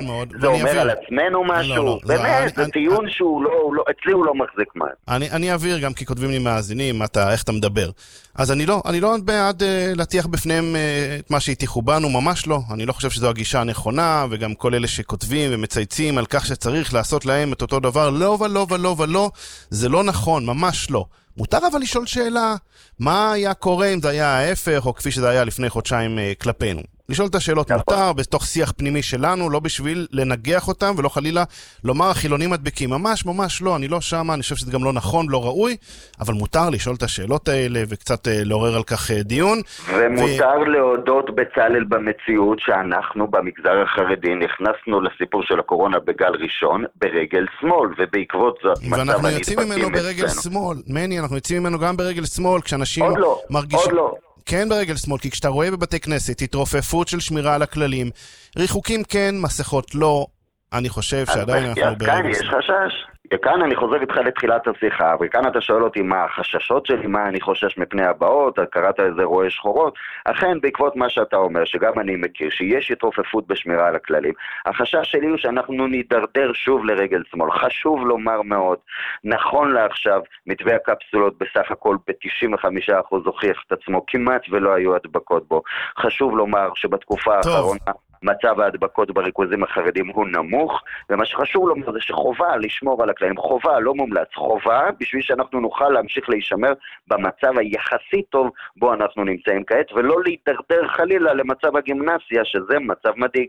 זה אומר על עצמנו משהו? באמת, זה טיעון אצלי הוא לא מחזיק מים. אני אעביר גם כי כותבים לי מאזינים, איך אתה מדבר. אז אני לא בעד להטיח בפניהם את מה שהטיחו בנו, ממש לא. אני לא חושב שזו הגישה הנכונה, וגם כל אלה שכותבים ומצייצים על כך שצריך לעשות להם את אותו דבר, לא ולא ולא ולא, זה לא נכון, ממש לא. מותר אבל לשאול שאלה, מה היה קורה אם זה היה ההפך, או כפי שזה היה לפני חודשיים כלפינו. לשאול את השאלות מותר, בתוך שיח פנימי שלנו, לא בשביל לנגח אותם, ולא חלילה לומר החילונים מדבקים. ממש, ממש לא, אני לא שם, אני חושב שזה גם לא נכון, לא ראוי, אבל מותר לשאול את השאלות האלה, וקצת לעורר על כך דיון. ומותר להודות בצלאל במציאות, שאנחנו במגזר החרדי נכנסנו לסיפור של הקורונה בגל ראשון, ברגל שמאל, ובעקבות זאת ואנחנו יוצאים ממנו ברגל שמאל. מני, אנחנו יוצאים ממנו גם ברגל שמאל, כשאנשים מרגישים... עוד לא. כן ברגל שמאל, כי כשאתה רואה בבתי כנסת התרופפות של שמירה על הכללים, ריחוקים כן, מסכות לא, אני חושב שעדיין אנחנו ברגל שמאל. כאן יש חשש. וכאן אני חוזר איתך לתחילת השיחה, וכאן אתה שואל אותי מה החששות שלי, מה אני חושש מפני הבאות, קראת איזה רואה שחורות. אכן, בעקבות מה שאתה אומר, שגם אני מכיר, שיש התרופפות בשמירה על הכללים, החשש שלי הוא שאנחנו נידרדר שוב לרגל שמאל. חשוב לומר מאוד, נכון לעכשיו, מתווה הקפסולות בסך הכל ב-95% הוכיח את עצמו, כמעט ולא היו הדבקות בו. חשוב לומר שבתקופה האחרונה מצב ההדבקות בריכוזים החרדים הוא נמוך, ומה שחשוב לומר זה שחובה לשמור על הכללים, חובה, לא מומלץ, חובה בשביל שאנחנו נוכל להמשיך להישמר במצב היחסי טוב בו אנחנו נמצאים כעת, ולא להידרדר חלילה למצב הגימנסיה, שזה מצב מדאיג.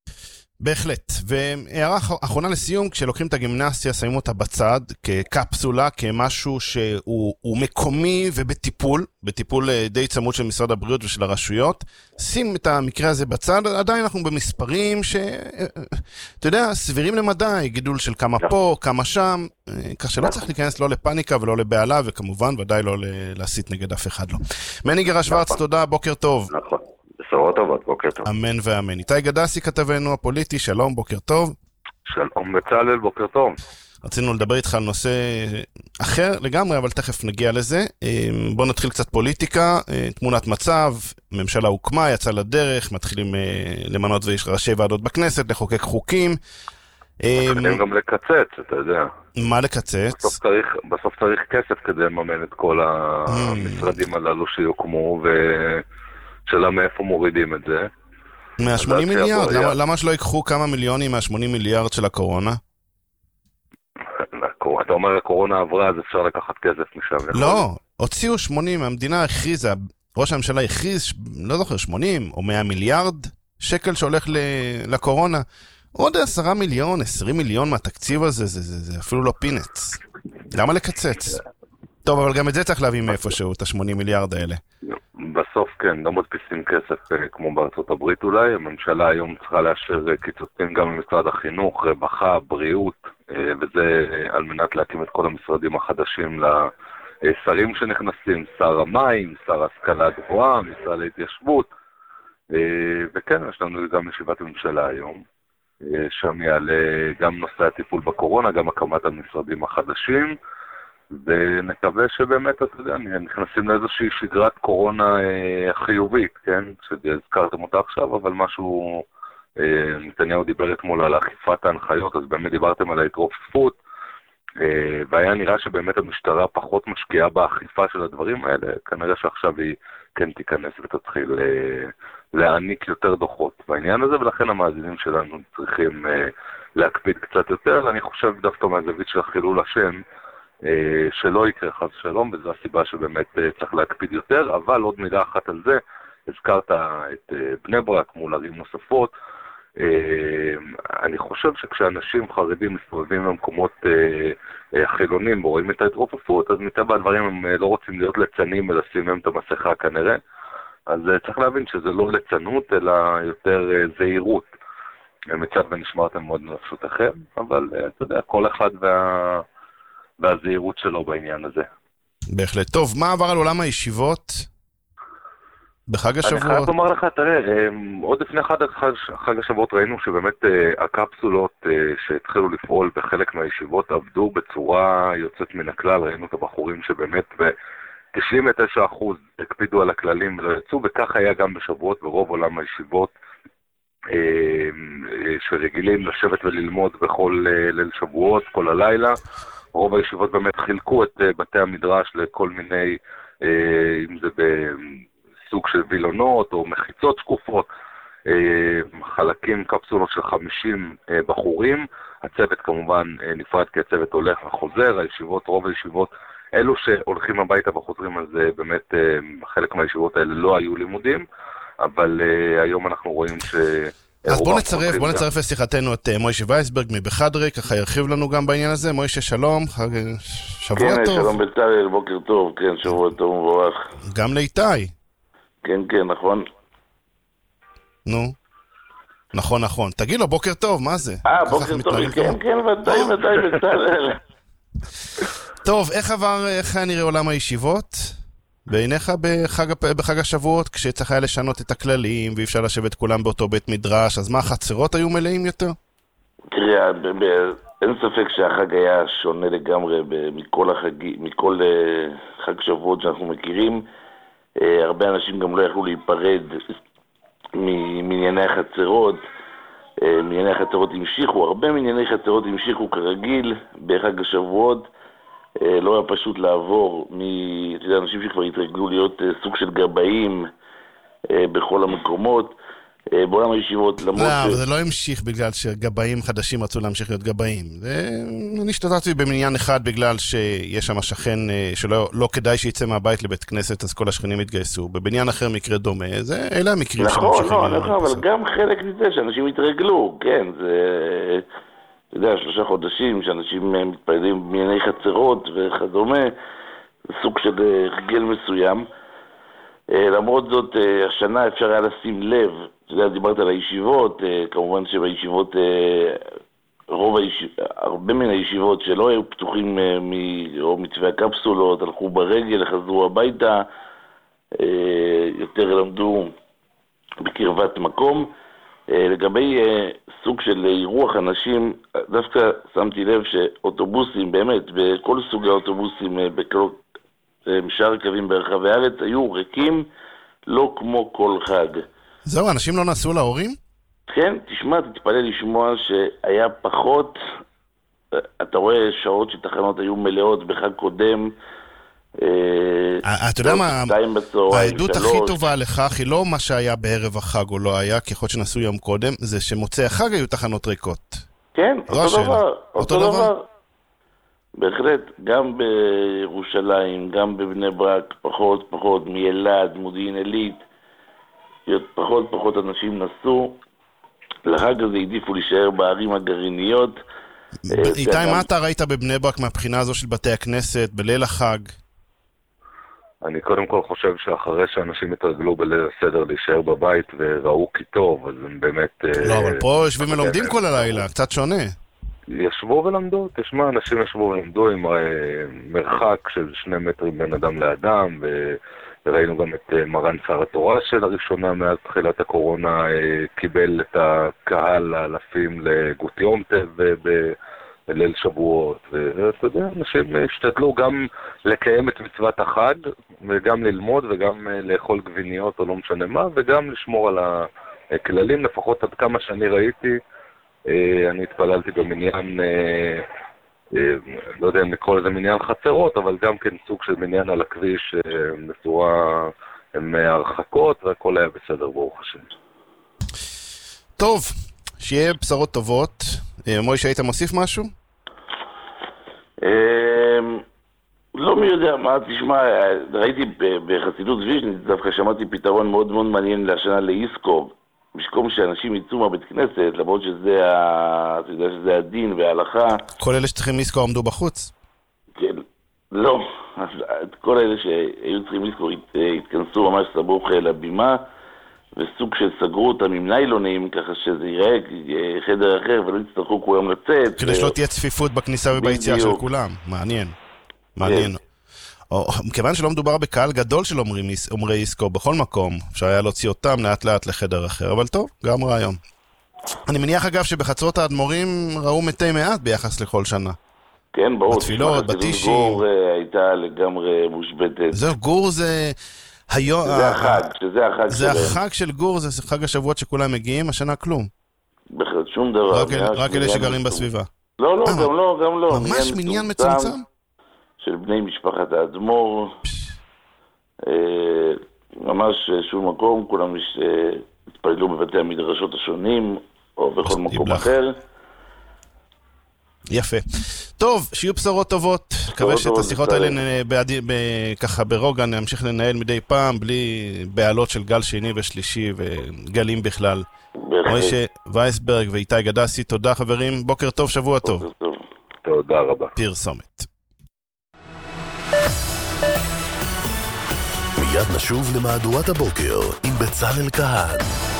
בהחלט, והערה אחרונה לסיום, כשלוקחים את הגימנסיה, שמים אותה בצד כקפסולה, כמשהו שהוא מקומי ובטיפול די צמוד של משרד הבריאות ושל הרשויות, שים את המקרה הזה בצד, עדיין אנחנו במספרים אתה יודע, סבירים למדי, גידול של כמה פה, כמה שם, כך שלא צריך להיכנס לא לפאניקה ולא לבעלה, וכמובן ודאי לא להסית נגד אף אחד לא. מני גרשוורץ, תודה, בוקר טוב. נכון. בשורות טובות, בוקר טוב. אמן ואמן. איתי גדסי כתבנו הפוליטי, שלום, בוקר טוב. שלום בצלאל, בוקר טוב. רצינו לדבר איתך על נושא אחר לגמרי, אבל תכף נגיע לזה. בוא נתחיל קצת פוליטיקה, תמונת מצב, ממשלה הוקמה, יצאה לדרך, מתחילים למנות ראשי ועדות בכנסת, לחוקק חוקים. מתחילים גם לקצץ, אתה יודע. מה לקצץ? בסוף צריך כסף כדי לממן את כל המשרדים הללו שיוקמו, שאלה מאיפה מורידים את זה. 180 מיליארד? למה שלא ייקחו כמה מיליונים מה-80 מיליארד של הקורונה? אתה אומר הקורונה עברה, אז אפשר לקחת כסף משם. לא, הוציאו 80, המדינה הכריזה, ראש הממשלה הכריז, לא זוכר, 80 או 100 מיליארד שקל שהולך לקורונה. עוד 10 מיליון, 20 מיליון מהתקציב הזה, זה אפילו לא פינץ. למה לקצץ? טוב, אבל גם את זה צריך להביא מאיפשהו, את ה-80 מיליארד האלה. בסוף כן, לא מדפיסים כסף כמו בארצות הברית אולי, הממשלה היום צריכה לאשר קיצוצים גם במשרד החינוך, רווחה, בריאות, וזה על מנת להקים את כל המשרדים החדשים לשרים שנכנסים, שר המים, שר ההשכלה הגבוהה, משרד ההתיישבות, וכן, יש לנו גם ישיבת ממשלה היום, שם יעלה גם נושא הטיפול בקורונה, גם הקמת המשרדים החדשים, ונקווה שבאמת, אתה יודע, נכנסים לאיזושהי שגרת קורונה חיובית, כן? שהזכרתם אותה עכשיו, אבל משהו, נתניהו דיבר אתמול על אכיפת ההנחיות, אז באמת דיברתם על ההתרופפות, והיה נראה שבאמת המשטרה פחות משקיעה באכיפה של הדברים האלה, כנראה שעכשיו היא כן תיכנס ותתחיל להעניק יותר דוחות בעניין הזה, ולכן המאזינים שלנו צריכים להקפיד קצת יותר, אני חושב דווקא מהזווית של החילול השם, שלא יקרה חס שלום, וזו הסיבה שבאמת צריך להקפיד יותר, אבל עוד מילה אחת על זה, הזכרת את בני ברק מול ערים נוספות, אני חושב שכשאנשים חרדים מסתובבים במקומות החילונים ורואים את ההתרופפות, אז מטבע הדברים הם לא רוצים להיות ליצנים ולשים להם את המסכה כנראה, אז צריך להבין שזה לא ליצנות אלא יותר זהירות. מצד ונשמרתם מאוד נפשותכם, אבל אתה יודע, כל אחד והזהירות שלו בעניין הזה. בהחלט. טוב, מה עבר על עולם הישיבות בחג השבועות? אני חייב לומר לך, תראה, עוד לפני חג השבועות ראינו שבאמת הקפסולות שהתחילו לפעול בחלק מהישיבות עבדו בצורה יוצאת מן הכלל, ראינו את הבחורים שבאמת ב-99% הקפידו על הכללים ולא יצאו, וכך היה גם בשבועות ברוב עולם הישיבות שרגילים לשבת וללמוד בכל ליל שבועות, כל הלילה. רוב הישיבות באמת חילקו את בתי המדרש לכל מיני, אם זה בסוג של וילונות או מחיצות שקופות, חלקים, קפסולות של 50 בחורים. הצוות כמובן נפרד כי הצוות הולך וחוזר, רוב הישיבות, אלו שהולכים הביתה וחוזרים, אז באמת חלק מהישיבות האלה לא היו לימודים, אבל היום אנחנו רואים ש... אז בוא נצרף לשיחתנו את מוישה וייסברג מבחדרי, ככה ירחיב לנו גם בעניין הזה. מוישה, שלום, שבוע טוב. כן, שלום בצלאל, בוקר טוב, כן, שבוע טוב מבורך. גם לאיתי. כן, נכון. נו, נכון. תגיד לו, בוקר טוב, מה זה? בוקר טוב, כן, ודאי בצלאל. טוב, איך היה נראה עולם הישיבות? בעיניך בחג השבועות, כשצריך היה לשנות את הכללים, ואי אפשר לשבת כולם באותו בית מדרש, אז מה, החצרות היו מלאים יותר? תראה, אין ספק שהחג היה שונה לגמרי מכל חג שבועות שאנחנו מכירים. הרבה אנשים גם לא יכלו להיפרד מענייני החצרות. מענייני החצרות המשיכו, הרבה מענייני חצרות המשיכו כרגיל בחג השבועות. לא היה פשוט לעבור אנשים שכבר התרגלו להיות סוג של גבאים בכל המקומות. בעולם הישיבות, למרות זה לא המשיך בגלל שגבאים חדשים רצו להמשיך להיות גבאים. אני השתתפתי במניין אחד בגלל שיש שם שכן שלא כדאי שיצא מהבית לבית כנסת, אז כל השכנים התגייסו. בבניין אחר מקרה דומה, אלה המקרים שממשיכים. נכון, אבל גם חלק מזה שאנשים התרגלו, כן, זה... אתה יודע, 3 חודשים שאנשים מתפעלים בענייני חצרות וכדומה, זה סוג של רגל מסוים. למרות זאת, השנה אפשר היה לשים לב, אתה יודע, דיברת על הישיבות, כמובן שבישיבות, הרבה מן הישיבות שלא היו פתוחים או מתווה הקפסולות, הלכו ברגל, חזרו הביתה, יותר למדו בקרבת מקום. לגבי סוג של אירוח אנשים, דווקא שמתי לב שאוטובוסים, באמת, בכל סוגי האוטובוסים, בשאר הקווים ברחבי הארץ, היו ריקים, לא כמו כל חג. זהו, אנשים לא נסעו להורים? כן, תתפלא לשמוע שהיה פחות, אתה רואה שעות שתחנות היו מלאות בחג קודם, אתה יודע מה, העדות הכי טובה לכך היא לא מה שהיה בערב החג או לא היה, ככל שנסו יום קודם, זה שמוצאי החג היו תחנות ריקות. כן, אותו דבר. בהחלט, גם בירושלים, גם בבני ברק, פחות מאלעד, מודיעין עילית, פחות אנשים נסו. לחג הזה העדיפו להישאר בערים הגרעיניות. איתי, מה אתה ראית בבני ברק מהבחינה הזו של בתי הכנסת, בליל החג? אני קודם כל חושב שאחרי שאנשים התרגלו בליל הסדר להישאר בבית וראו כי טוב, אז הם באמת... לא, אבל פה יושבים ולומדים כל הלילה, קצת שונה. ישבו ולמדו, תשמע, אנשים ישבו ולמדו עם מרחק של 2 מטרים בין אדם לאדם, וראינו גם את מרן שר התורה של הראשונה מאז תחילת הקורונה, קיבל את הקהל האלפים לגות יום טב בליל שבועות, ואתה יודע, אנשים השתדלו גם לקיים את מצוות החג, וגם ללמוד, וגם לאכול גביניות או לא משנה מה, וגם לשמור על הכללים, לפחות עד כמה שאני ראיתי. אני התפללתי במניין, לא יודע אם לקרוא לזה מניין חצרות, אבל גם כן סוג של מניין על הכביש בצורה עם הרחקות, והכל היה בסדר, ברוך השם. טוב, שיהיה בשורות טובות. מוישה, היית מוסיף משהו? לא מי יודע מה, תשמע, ראיתי בחסידות ויז'ניץ, דווקא שמעתי פתרון מאוד מאוד מעניין לשנה לאיסקוב, בשקום שאנשים יצאו מהבית כנסת, למרות שזה הדין וההלכה. כל אלה שצריכים איסקוב עמדו בחוץ? כן, לא. כל אלה שהיו צריכים איסקוב התכנסו ממש סמוך לבימה, וסוג של סגרו אותם עם ניילונים, ככה שזה ייראה חדר אחר ולא יצטרכו כולם לצאת. כדי שלא תהיה צפיפות בכניסה וביציאה של כולם. מעניין. מכיוון שלא מדובר בקהל גדול של אומרי איסקו בכל מקום, אפשר היה להוציא אותם לאט לאט לחדר אחר, אבל טוב, גם רעיון. אני מניח אגב שבחצרות האדמו"רים ראו מתי מעט ביחס לכל שנה. כן, ברור. בתפילות, בתישים. גור הייתה לגמרי מושבתת. זהו, גור זה... שזה החג, זה החג של גור, זה חג השבועות שכולם מגיעים, השנה כלום. בכלל, שום דבר. רק אלה שגרים בסביבה. לא, גם לא. ממש מניין מצומצם? של בני משפחת האדמו"ר. ממש שום מקום, כולם התפללו בבתי המדרשות השונים, או בכל מקום אחר. יפה. טוב, שיהיו בשורות טובות. מקווה שאת השיחות האלה ככה ברוגע נמשיך לנהל מדי פעם, בלי בעלות של גל שני ושלישי וגלים בכלל. מוישה וייסברג ואיתי גדסי, תודה חברים, בוקר טוב, שבוע טוב. תודה רבה. פרסומת. מיד נשוב למהדורת הבוקר עם בצלאל כהן.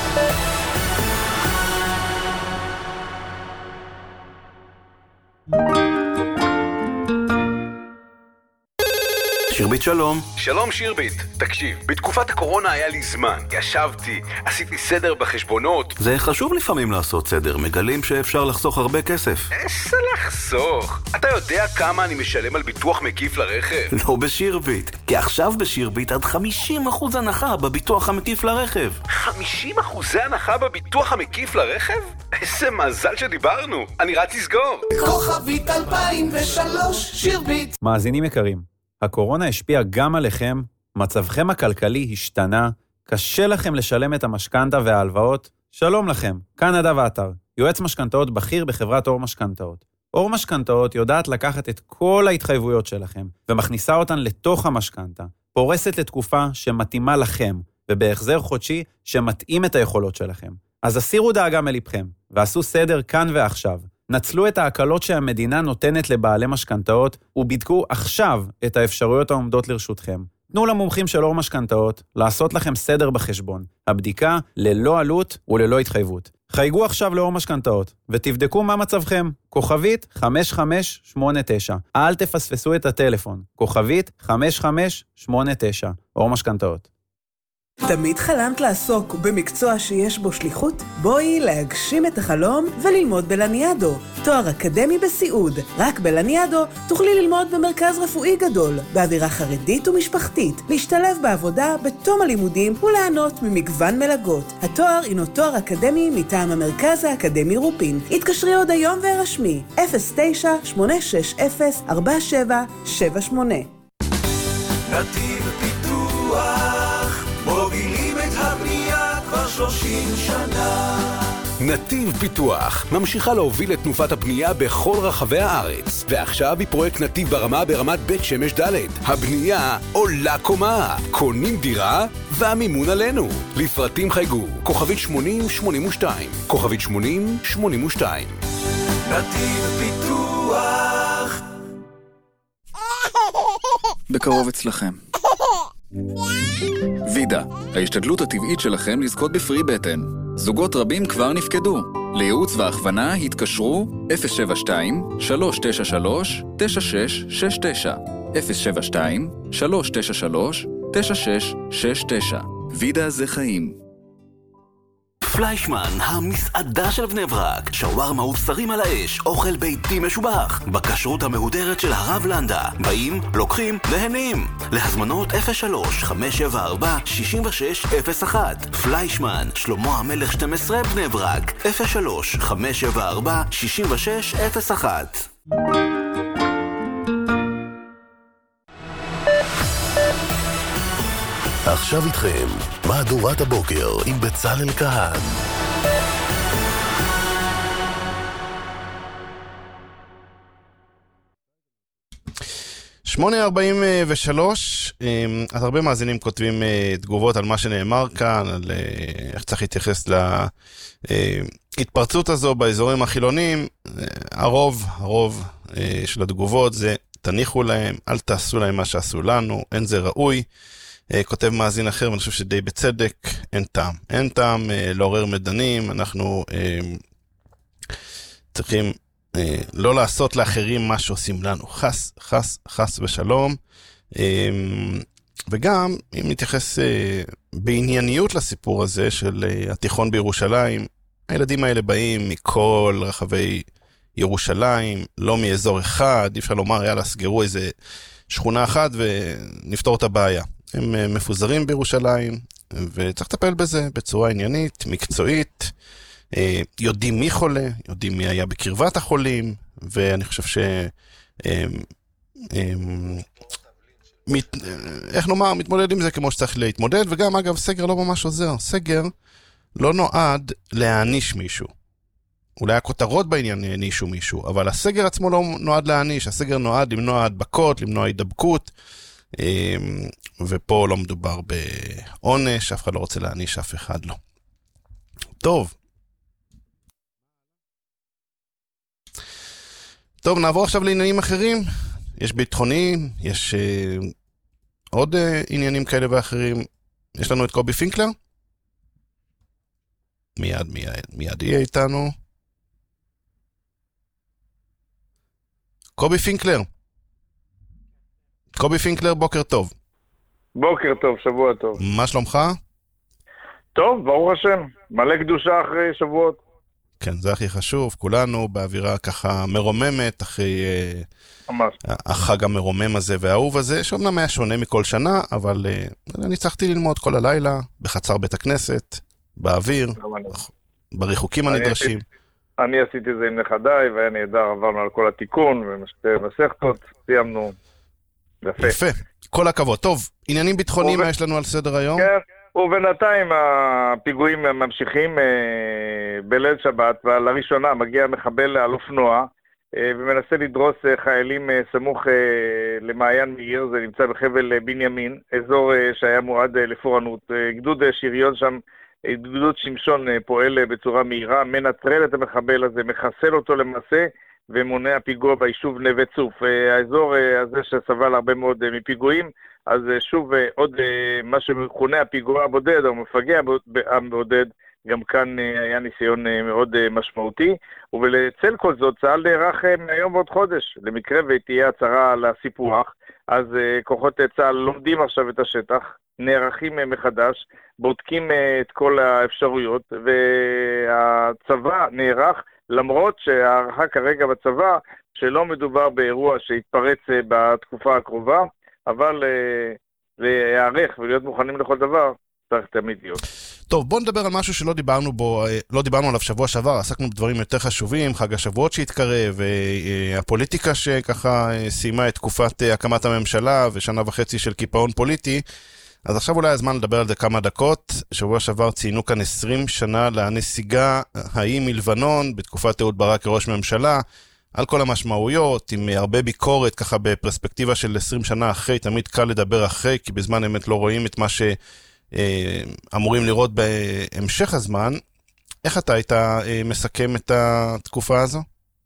שירבית שלום. שלום שירבית. תקשיב, בתקופת הקורונה היה לי זמן. ישבתי, עשיתי סדר בחשבונות. זה חשוב לפעמים לעשות סדר. מגלים שאפשר לחסוך הרבה כסף. איזה לחסוך? אתה יודע כמה אני משלם על ביטוח מקיף לרכב? לא בשירבית. כי עכשיו בשירבית עד 50% הנחה בביטוח המקיף לרכב. 50% הנחה בביטוח המקיף לרכב? איזה מזל שדיברנו. אני רץ לסגור. כוכבית 2003 שירבית. מאזינים יקרים, הקורונה השפיעה גם עליכם, מצבכם הכלכלי השתנה, קשה לכם לשלם את המשכנתה וההלוואות. שלום לכם, כאן נדב עטר, יועץ משכנתאות בכיר בחברת אור משכנתאות. אור משכנתאות יודעת לקחת את כל ההתחייבויות שלכם ומכניסה אותן לתוך המשכנתה, פורסת לתקופה שמתאימה לכם ובהחזר חודשי שמתאים את היכולות שלכם. אז הסירו דאגה מלבכם ועשו סדר כאן ועכשיו. נצלו את ההקלות שהמדינה נותנת לבעלי משכנתאות ובדקו עכשיו את האפשרויות העומדות לרשותכם. תנו למומחים של אור משכנתאות לעשות לכם סדר בחשבון. הבדיקה ללא עלות וללא התחייבות. חייגו עכשיו לאור משכנתאות ותבדקו מה מצבכם. כוכבית 5589. אל תפספסו את הטלפון. כוכבית 5589. אור משכנתאות. תמיד חלמת לעסוק במקצוע שיש בו שליחות? בואי להגשים את החלום וללמוד בלניאדו. תואר אקדמי בסיעוד. רק בלניאדו תוכלי ללמוד במרכז רפואי גדול, באווירה חרדית ומשפחתית, להשתלב בעבודה בתום הלימודים ולענות ממגוון מלגות. התואר הינו תואר אקדמי מטעם המרכז האקדמי רופין. התקשרי עוד היום והרשמי 09-860-4778. נתיב פיתוח מובילים את הבנייה כבר 30 שנה. נתיב פיתוח ממשיכה להוביל את תנופת הבנייה בכל רחבי הארץ, ועכשיו היא פרויקט נתיב ברמה ברמת בית שמש ד'. הבנייה עולה קומה, קונים דירה והמימון עלינו. לפרטים חייגו כוכבית 8082, כוכבית 8082. נתיב פיתוח. בקרוב אצלכם. וידה, ההשתדלות הטבעית שלכם לזכות בפרי בטן. זוגות רבים כבר נפקדו. לייעוץ והכוונה התקשרו 072-393-9669. 072-393-9669. וידה זה חיים. פליישמן, המסעדה של בני ברק. שווארמה ובשרים על האש, אוכל ביתי משובח, בכשרות המהודרת של הרב לנדה. באים, לוקחים, נהנים. להזמנות 03-574-6601. פליישמן, שלמה המלך 12 בני ברק. 03-574-6601. עכשיו איתכם, מהדורת הבוקר עם בצלאל כהן. שמונה 43, אז הרבה מאזינים כותבים תגובות על מה שנאמר כאן, על איך צריך להתייחס להתפרצות הזו באזורים החילוניים. הרוב של התגובות זה תניחו להם, אל תעשו להם מה שעשו לנו, אין זה ראוי. כותב מאזין אחר, ואני חושב שדי בצדק, אין טעם לעורר מדנים, אנחנו צריכים לא לעשות לאחרים מה שעושים לנו, חס ושלום. וגם, אם נתייחס בענייניות לסיפור הזה של התיכון בירושלים, הילדים האלה באים מכל רחבי ירושלים, לא מאזור אחד, אי אפשר לומר, יאללה, סגרו איזה שכונה אחת ונפתור את הבעיה. הם מפוזרים בירושלים, וצריך לטפל בזה בצורה עניינית, מקצועית, יודעים מי חולה, יודעים מי היה בקרבת החולים, ואני חושב איך נאמר, מתמודד עם זה כמו שצריך להתמודד, וגם אגב סגר לא ממש עוזר, סגר לא נועד להעניש מישהו. אולי הכותרות בעניין הענישו מישהו, אבל הסגר עצמו לא נועד להעניש, הסגר נועד למנוע הדבקות, למנוע הידבקות, ופה לא מדובר בעונש, אף אחד לא רוצה להעניש, אף אחד לא. טוב. טוב, נעבור עכשיו לעניינים אחרים. יש ביטחוניים, יש עוד עניינים כאלה ואחרים. יש לנו את קובי פינקלר. מיד יהיה איתנו. קובי פינקלר, בוקר טוב. בוקר טוב, שבוע טוב. מה שלומך? טוב, ברוך השם. מלא קדושה אחרי שבועות. כן, זה הכי חשוב. כולנו באווירה ככה מרוממת אחרי החג המרומם הזה והאהוב הזה, שאומנם היה שונה מכל שנה, אבל אני צריכתי ללמוד כל הלילה בחצר בית הכנסת, באוויר, בריחוקים הנדרשים. אני עשיתי זה עם נכדיי, והיה נהדר, עברנו על כל התיקון, ומסכתות, סיימנו. יפה, כל הכבוד. טוב, עניינים ביטחוניים, מה יש לנו על סדר היום? כן, ובינתיים הפיגועים ממשיכים בליל שבת, ולראשונה מגיע מחבל על אופנוע, ומנסה לדרוס חיילים סמוך למעיין מאיר, זה נמצא בחבל בנימין, אזור שהיה מועד לפורענות. גדוד שריון שם, גדוד שמשון פועל בצורה מהירה, מנטרל את המחבל הזה, מחסל אותו למעשה, ומונע פיגוע ביישוב נווה צוף. האזור הזה שסבל הרבה מאוד מפיגועים, אז שוב עוד מה שמכונה הפיגוע הבודד, או מפגע הבודד, גם כאן היה ניסיון מאוד משמעותי, ולצל כל זאת צה"ל נערך מהיום ועוד חודש, למקרה ותהיה הצהרה לסיפוח, אז כוחות צה"ל לומדים עכשיו את השטח, נערכים מחדש, בודקים את כל האפשרויות, והצבא נערך, למרות שהערכה כרגע בצבא, שלא מדובר באירוע שהתפרץ בתקופה הקרובה, אבל להיערך ולהיות מוכנים לכל דבר, צריך תמיד להיות. טוב, בוא נדבר על משהו שלא דיברנו בו, לא דיברנו עליו שבוע שעבר, עסקנו בדברים יותר חשובים, חג השבועות שהתקרב, והפוליטיקה שככה סיימה את תקופת הקמת הממשלה, ושנה וחצי של קיפאון פוליטי, אז עכשיו אולי הזמן לדבר על זה כמה דקות. שבוע שעבר ציינו כאן 20 שנה לנסיגה ההיא מלבנון, בתקופת אהוד ברק כראש ממשלה, על כל המשמעויות, עם הרבה ביקורת, ככה בפרספקטיבה של 20 שנה אחרי, תמיד קל לדבר אחרי, כי בזמן אמת לא רואים את מה שאמורים לראות בהמשך הזמן. איך אתה היית מסכם את התקופה הזו?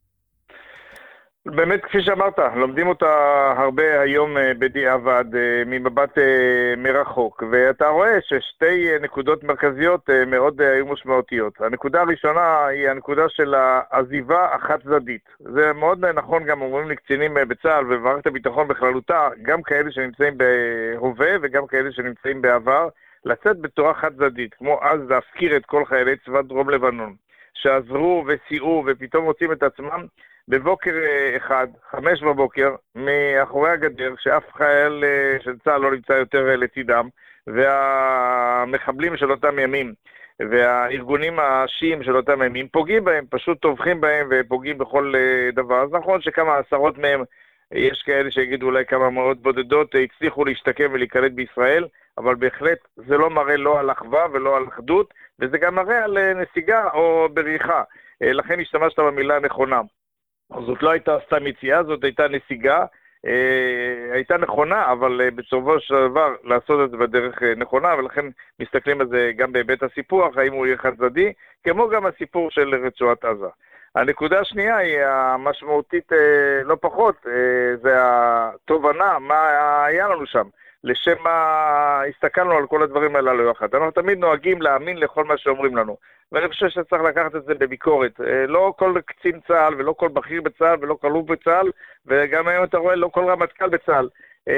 באמת, כפי שאמרת, לומדים אותה הרבה היום בדיעבד, ממבט מרחוק, ואתה רואה ששתי נקודות מרכזיות מאוד היו משמעותיות. הנקודה הראשונה היא הנקודה של העזיבה החד-צדדית. זה מאוד נכון, גם אומרים לי קצינים בצה"ל ובמערכת הביטחון בכללותה, גם כאלה שנמצאים בהווה וגם כאלה שנמצאים בעבר, לצאת בצורה חד-צדדית, כמו אז להפקיר את כל חיילי צבא דרום לבנון, שעזרו וסייעו ופתאום מוצאים את עצמם בבוקר אחד, 5 בבוקר, מאחורי הגדר, שאף חייל של צה"ל לא נמצא יותר לצידם, והמחבלים של אותם ימים, והארגונים השיעים של אותם ימים, פוגעים בהם, פשוט טובחים בהם ופוגעים בכל דבר. אז נכון שכמה עשרות מהם, יש כאלה שיגידו אולי כמה מאות בודדות, הצליחו להשתקם ולהיקלט בישראל, אבל בהחלט זה לא מראה לא על אחווה ולא על אחדות, וזה גם מראה על נסיגה או בריחה. לכן השתמשת במילה נכונה. זאת לא הייתה סתם יציאה, זאת הייתה נסיגה, הייתה נכונה, אבל בסופו של דבר לעשות את זה בדרך נכונה, ולכן מסתכלים על זה גם בהיבט הסיפוח, האם הוא יהיה חד-צדדי, כמו גם הסיפור של רצועת עזה. הנקודה השנייה היא המשמעותית לא פחות, זה התובנה, מה היה לנו שם, לשם מה הסתכלנו על כל הדברים הללו יחד. אנחנו תמיד נוהגים להאמין לכל מה שאומרים לנו, ואני חושב שצריך לקחת את זה בביקורת. לא כל קצין צה"ל ולא כל בכיר בצה"ל ולא כל אלוף בצה"ל, וגם היום אתה רואה לא כל רמטכ"ל בצה"ל.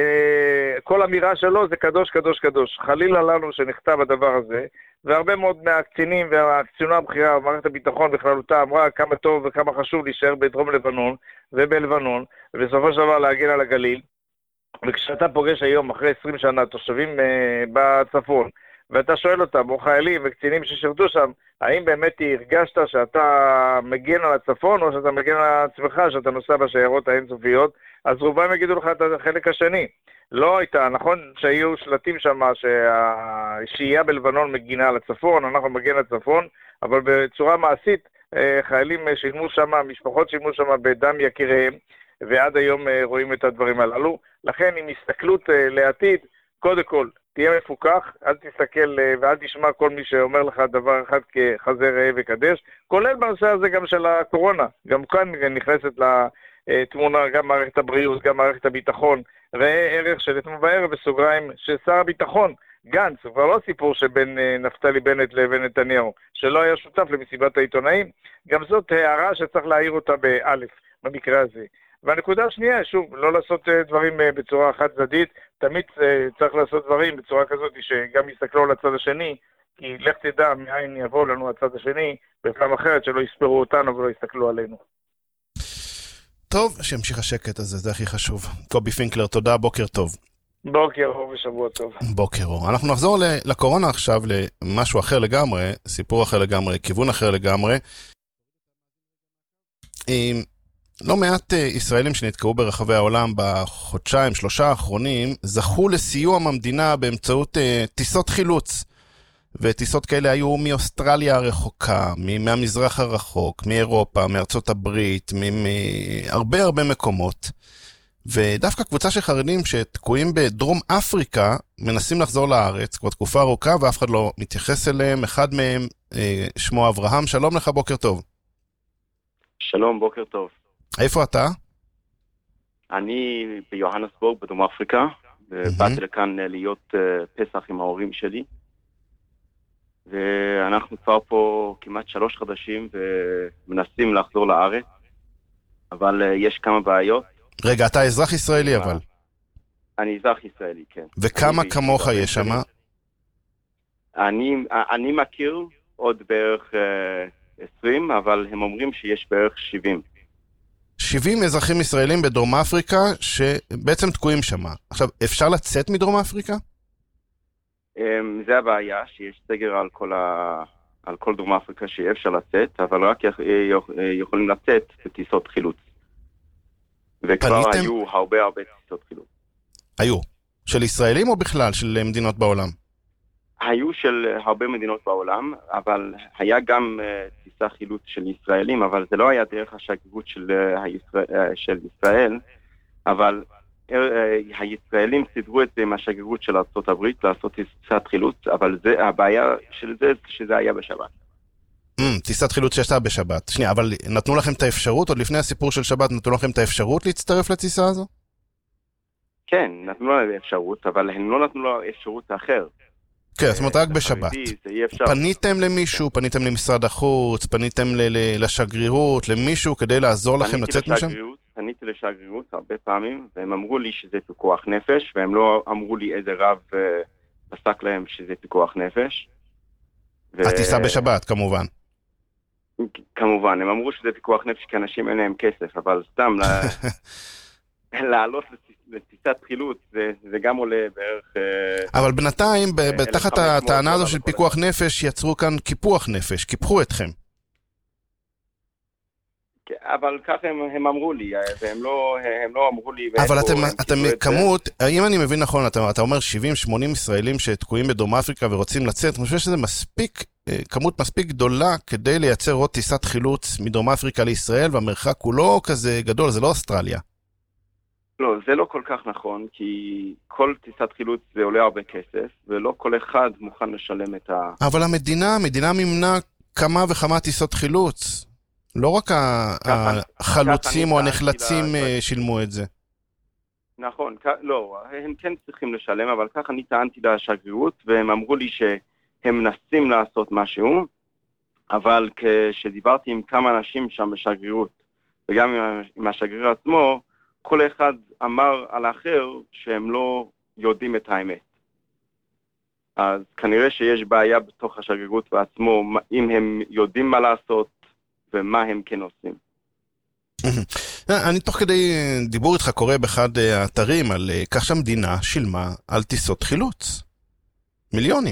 כל אמירה שלו זה קדוש קדוש קדוש. חלילה לנו שנכתב הדבר הזה, והרבה מאוד מהקצינים והקצינה הבכירה במערכת הביטחון בכללותה אמרה כמה טוב וכמה חשוב להישאר בדרום לבנון ובלבנון, ובסופו של דבר להגן על הגליל. וכשאתה פוגש היום אחרי 20 שנה תושבים בצפון, ואתה שואל אותם, או חיילים וקצינים ששירתו שם, האם באמת הרגשת שאתה מגן על הצפון, או שאתה מגן על עצמך, שאתה נוסע בשיירות האינסופיות, אז רובם יגידו לך את החלק השני. לא הייתה, נכון שהיו שלטים שם שהשהייה בלבנון מגינה על הצפון, אנחנו מגן על הצפון, אבל בצורה מעשית, חיילים שילמו שם, משפחות שילמו שם בדם יקיריהם, ועד היום רואים את הדברים הללו. לכן עם הסתכלות לעתיד, קודם כל, תהיה מפוקח, אל תסתכל ואל תשמע כל מי שאומר לך דבר אחד כחזה ראה וקדש, כולל בנושא הזה גם של הקורונה. גם כאן נכנסת לתמונה גם מערכת הבריאות, גם מערכת הביטחון. ראה ערך של אתמול בערב בסוגריים ששר הביטחון, גנץ, הוא כבר לא סיפור שבין נפתלי בנט לבין נתניהו, שלא היה שותף למסיבת העיתונאים, גם זאת הערה שצריך להעיר אותה באלף, במקרה הזה. והנקודה השנייה, שוב, לא לעשות דברים בצורה חד צדדית, תמיד צריך לעשות דברים בצורה כזאת שגם יסתכלו על הצד השני, כי לך תדע מאין יבוא לנו הצד השני, בפעם אחרת שלא יספרו אותנו ולא יסתכלו עלינו. טוב, שימשיך השקט הזה, זה הכי חשוב. קובי פינקלר, תודה, בוקר טוב. בוקר אור ושבוע טוב. בוקר אור. אנחנו נחזור לקורונה עכשיו, למשהו אחר לגמרי, סיפור אחר לגמרי, כיוון אחר לגמרי. לא מעט ישראלים שנתקעו ברחבי העולם בחודשיים, 3 האחרונים, זכו לסיוע מהמדינה באמצעות טיסות חילוץ. וטיסות כאלה היו מאוסטרליה הרחוקה, מהמזרח הרחוק, מאירופה, מארצות הברית, מהרבה הרבה מקומות. ודווקא קבוצה של חרדים שתקועים בדרום אפריקה, מנסים לחזור לארץ כבר תקופה ארוכה, ואף אחד לא מתייחס אליהם. אחד מהם שמו אברהם. שלום לך, בוקר טוב. שלום, בוקר טוב. איפה אתה? אני ביוהנסבורג, בדרום אפריקה, ובאתי לכאן להיות פסח עם ההורים שלי. ואנחנו כבר פה כמעט 3 חודשים ומנסים לחזור לארץ, אבל יש כמה בעיות. רגע, אתה אזרח ישראלי אבל? אני אזרח ישראלי, כן. וכמה כמוך יש שם? אני מכיר עוד בערך 20, אבל הם אומרים שיש בערך 70. 70 אזרחים ישראלים בדרום אפריקה שבעצם תקועים שם. עכשיו, אפשר לצאת מדרום אפריקה? זה הבעיה, שיש סגר על כל דרום אפריקה שאי אפשר לצאת, אבל רק יכולים לצאת בטיסות חילוץ. וכבר היו הרבה טיסות חילוץ. היו? של ישראלים או בכלל של מדינות בעולם? היו של הרבה מדינות בעולם, אבל היה גם טיסה חילוץ של ישראלים, אבל זה לא היה דרך השגרירות של ישראל, אבל הישראלים סידרו את זה עם השגרירות של ארצות הברית לעשות טיסת חילוץ, אבל הבעיה של זה שזה היה בשבת. טיסת חילוץ שהייתה בשבת. שנייה, אבל נתנו לכם את האפשרות, עוד לפני הסיפור של שבת, נתנו לכם את האפשרות להצטרף לטיסה הזו? כן, נתנו לו אפשרות, אבל הם לא נתנו לו אפשרות אחר. כן, זאת אומרת רק בשבת. פניתם למישהו, פניתם למשרד החוץ, פניתם לשגרירות, למישהו כדי לעזור לכם לצאת משם? פניתי לשגרירות הרבה פעמים, והם אמרו לי שזה פיקוח נפש, והם לא אמרו לי איזה רב פסק להם שזה פיקוח נפש. הטיסה בשבת, כמובן. כמובן, הם אמרו שזה פיקוח נפש כי אנשים אין להם כסף, אבל סתם לעלות לטיסת חילוץ, זה גם עולה בערך... אבל בינתיים, תחת הטענה הזו של פיקוח נפש, יצרו כאן קיפוח נפש, קיפחו אתכם. אבל ככה הם אמרו לי, והם לא אמרו לי... אבל אתם כמות, אם אני מבין נכון, אתה אומר 70-80 ישראלים שתקועים בדרום אפריקה ורוצים לצאת, אני חושב שזה מספיק, כמות מספיק גדולה כדי לייצר עוד טיסת חילוץ מדרום אפריקה לישראל, והמרחק הוא לא כזה גדול, זה לא אוסטרליה. לא, זה לא כל כך נכון, כי כל טיסת חילוץ זה עולה הרבה כסף, ולא כל אחד מוכן לשלם את ה... אבל המדינה מימנה כמה וכמה טיסות חילוץ. לא רק החלוצים או הנחלצים שילמו את זה. נכון, לא, הם כן צריכים לשלם, אבל כך אני טענתי לשגרירות, והם אמרו לי שהם מנסים לעשות משהו, אבל כשדיברתי עם כמה אנשים שם בשגרירות, וגם עם השגריר עצמו, כל אחד אמר על האחר שהם לא יודעים את האמת. אז כנראה שיש בעיה בתוך השגרירות בעצמו, אם הם יודעים מה לעשות, ומה הם כן עושים. אני תוך כדי דיבור איתך קורא באחד האתרים על כך שהמדינה שילמה על טיסות חילוץ. מיליונים.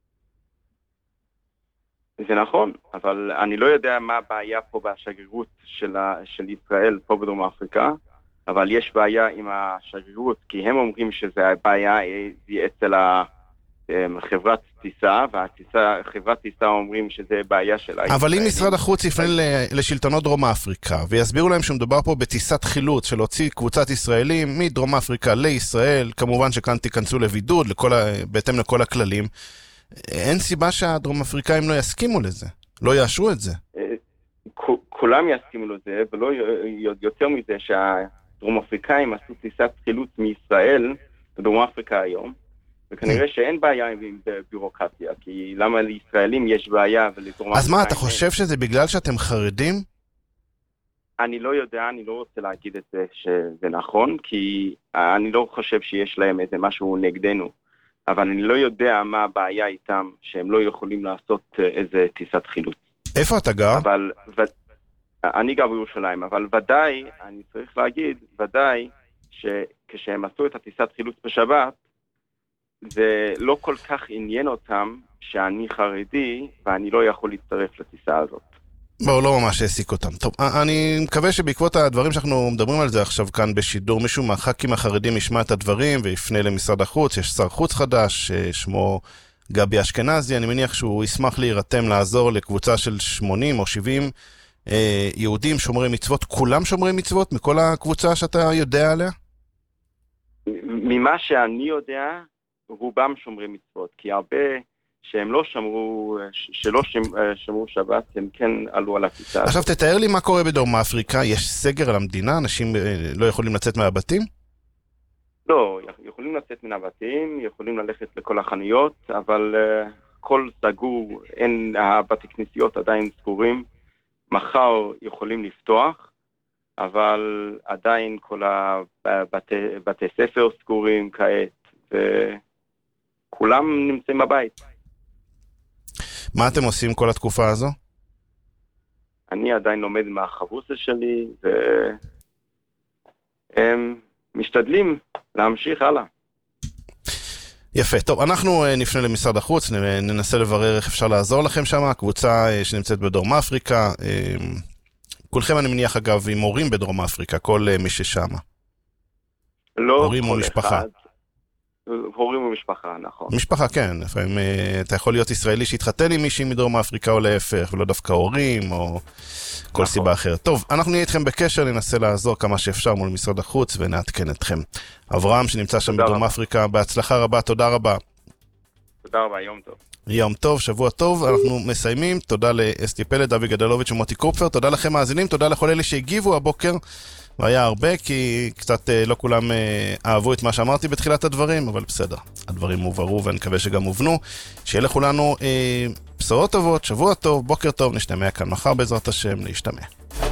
זה נכון, אבל אני לא יודע מה הבעיה פה בשגרירות של ישראל פה בדרום אפריקה, אבל יש בעיה עם השגרירות, כי הם אומרים שזה הבעיה אצל חברת טיסה, וחברת טיסה אומרים שזה בעיה של הישראלים. אבל אם משרד החוץ יפנה לשלטונות דרום אפריקה, ויסבירו להם שמדובר פה בטיסת חילוץ של להוציא קבוצת ישראלים מדרום אפריקה לישראל, כמובן שכאן תיכנסו לבידוד בהתאם לכל הכללים, אין סיבה שהדרום אפריקאים לא יסכימו לזה, לא יאשרו את זה. כולם יסכימו לזה, ולא יותר מזה שהדרום אפריקאים עשו טיסת חילוץ מישראל בדרום אפריקה היום, וכנראה שאין בעיה עם בירוקרטיה, כי למה לישראלים יש בעיה ולדרום אפריקאים... אז מה, אתה חושב שזה בגלל שאתם חרדים? אני לא יודע, אני לא רוצה להגיד את זה שזה נכון, כי אני לא חושב שיש להם איזה משהו נגדנו. אבל אני לא יודע מה הבעיה איתם, שהם לא יכולים לעשות איזה טיסת חילוץ. איפה אתה גר? אני גר בירושלים, אבל ודאי, אני צריך להגיד, ודאי, שכשהם עשו את הטיסת חילוץ בשבת, זה לא כל כך עניין אותם שאני חרדי, ואני לא יכול להצטרף לטיסה הזאת. בואו, לא ממש העסיק אותם. טוב, אני מקווה שבעקבות הדברים שאנחנו מדברים על זה עכשיו כאן בשידור, מישהו מהח"כים החרדים ישמע את הדברים ויפנה למשרד החוץ. יש שר חוץ חדש, שמו גבי אשכנזי, אני מניח שהוא ישמח להירתם לעזור לקבוצה של 80 או 70 יהודים שומרי מצוות. כולם שומרי מצוות מכל הקבוצה שאתה יודע עליה? ממה שאני יודע, רובם שומרי מצוות, כי הרבה שהם לא שמרו שבת, הם כן עלו על הטיסה. עכשיו תתאר לי מה קורה בדרום אפריקה, יש סגר על המדינה, אנשים לא יכולים לצאת מהבתים? לא, יכולים לצאת מן הבתים, יכולים ללכת לכל החנויות, אבל כל סגור, הבתי כנסיות עדיין סגורים, מחר יכולים לפתוח, אבל עדיין כל הבתי ספר סגורים כעת, וכולם נמצאים בבית. מה אתם עושים כל התקופה הזו? אני עדיין לומד מהחבוסה שלי, ומשתדלים להמשיך הלאה. יפה, טוב, אנחנו נפנה למשרד החוץ, ננסה לברר איך אפשר לעזור לכם שם, הקבוצה שנמצאת בדרום אפריקה, כולכם אני מניח אגב עם הורים בדרום אפריקה, כל מי ששם. לא הורים או משפחה. הורים ומשפחה, נכון. משפחה, כן. לפעמים אתה יכול להיות ישראלי שהתחתן עם מישהי מדרום אפריקה או להפך, ולא דווקא הורים או כל סיבה אחרת. טוב, אנחנו נהיה איתכם בקשר, ננסה לעזור כמה שאפשר מול משרד החוץ ונעדכן אתכם. אברהם שנמצא שם בדרום אפריקה, בהצלחה רבה, תודה רבה. תודה רבה, יום טוב. יום טוב, שבוע טוב, אנחנו מסיימים. תודה לאסתי פלד, אבי גדלוביץ' ומוטי קופפר, תודה לכם מאזינים, תודה לכל אלה שהגיבו הבוקר. והיה הרבה, כי קצת לא כולם אהבו את מה שאמרתי בתחילת הדברים, אבל בסדר, הדברים מוברו ואני מקווה שגם מובנו. שיהיה לכולנו בשורות טובות, שבוע טוב, בוקר טוב, נשתמע כאן מחר בעזרת השם, להשתמע.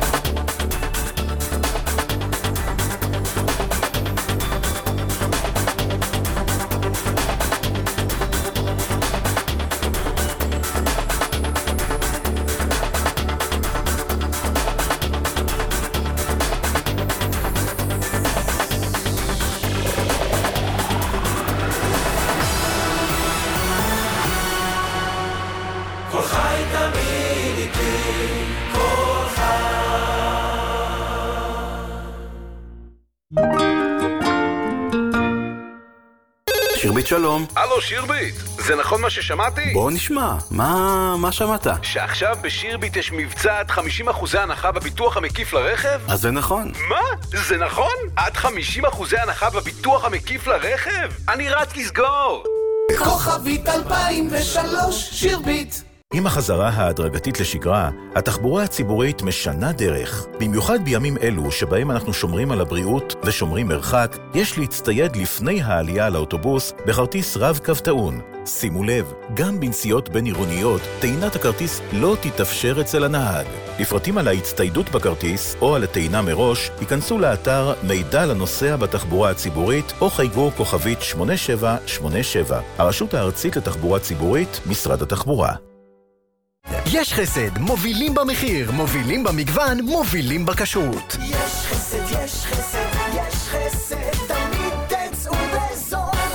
שירבית שלום. הלו שירבית, זה נכון מה ששמעתי? בוא נשמע, מה שמעת? שעכשיו בשירבית יש מבצע עד 50% הנחה בביטוח המקיף לרכב? אז זה נכון. מה? זה נכון? עד 50% הנחה בביטוח המקיף לרכב? אני רץ לסגור! כוכבית 2003 שירבית. עם החזרה ההדרגתית לשגרה, התחבורה הציבורית משנה דרך. במיוחד בימים אלו שבהם אנחנו שומרים על הבריאות ושומרים מרחק, יש להצטייד לפני העלייה לאוטובוס בכרטיס רב-קו טעון. שימו לב, גם בנסיעות בין עירוניות, טעינת הכרטיס לא תתאפשר אצל הנהג. לפרטים על ההצטיידות בכרטיס או על הטעינה מראש, ייכנסו לאתר מידע לנוסע בתחבורה הציבורית או חייגו כוכבית 8787. הרשות הארצית לתחבורה ציבורית, משרד התחבורה. יש חסד, מובילים במחיר, מובילים במגוון, מובילים בכשרות. יש חסד, יש חסד, יש חסד, תמיד תצאו בזול.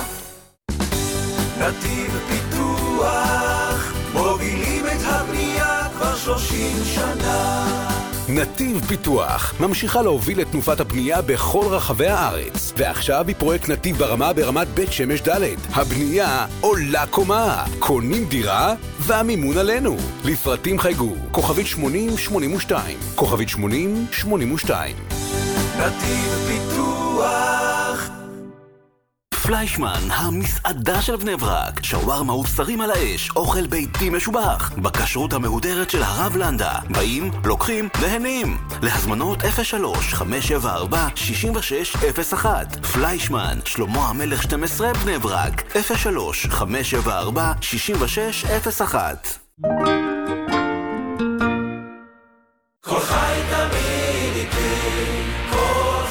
נתיב פיתוח, מובילים את הבנייה כבר 30 שנה. נתיב פיתוח ממשיכה להוביל את תנופת הבנייה בכל רחבי הארץ, ועכשיו היא פרויקט נתיב ברמה ברמת בית שמש ד'. הבנייה עולה קומה, קונים דירה והמימון עלינו. לפרטים חייגו, כוכבית 8082, כוכבית 8082. נתיב פיתוח. פליישמן, המסעדה של בני ברק. שווארמה ובשרים על האש, אוכל ביתי משובח. בכשרות המהודרת של הרב לנדה. באים, לוקחים, נהנים. להזמנות 03-574-6601. פליישמן, שלמה המלך 12 בני ברק. 03-574-6601. כל חי תמיד איתי, כל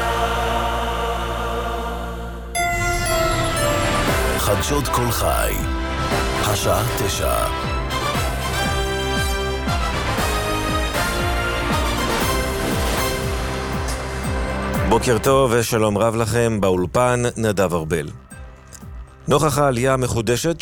חדשות כל חי, השעה 9. בוקר טוב ושלום רב לכם, באולפן נדב ארבל. נוכח העלייה המחודשת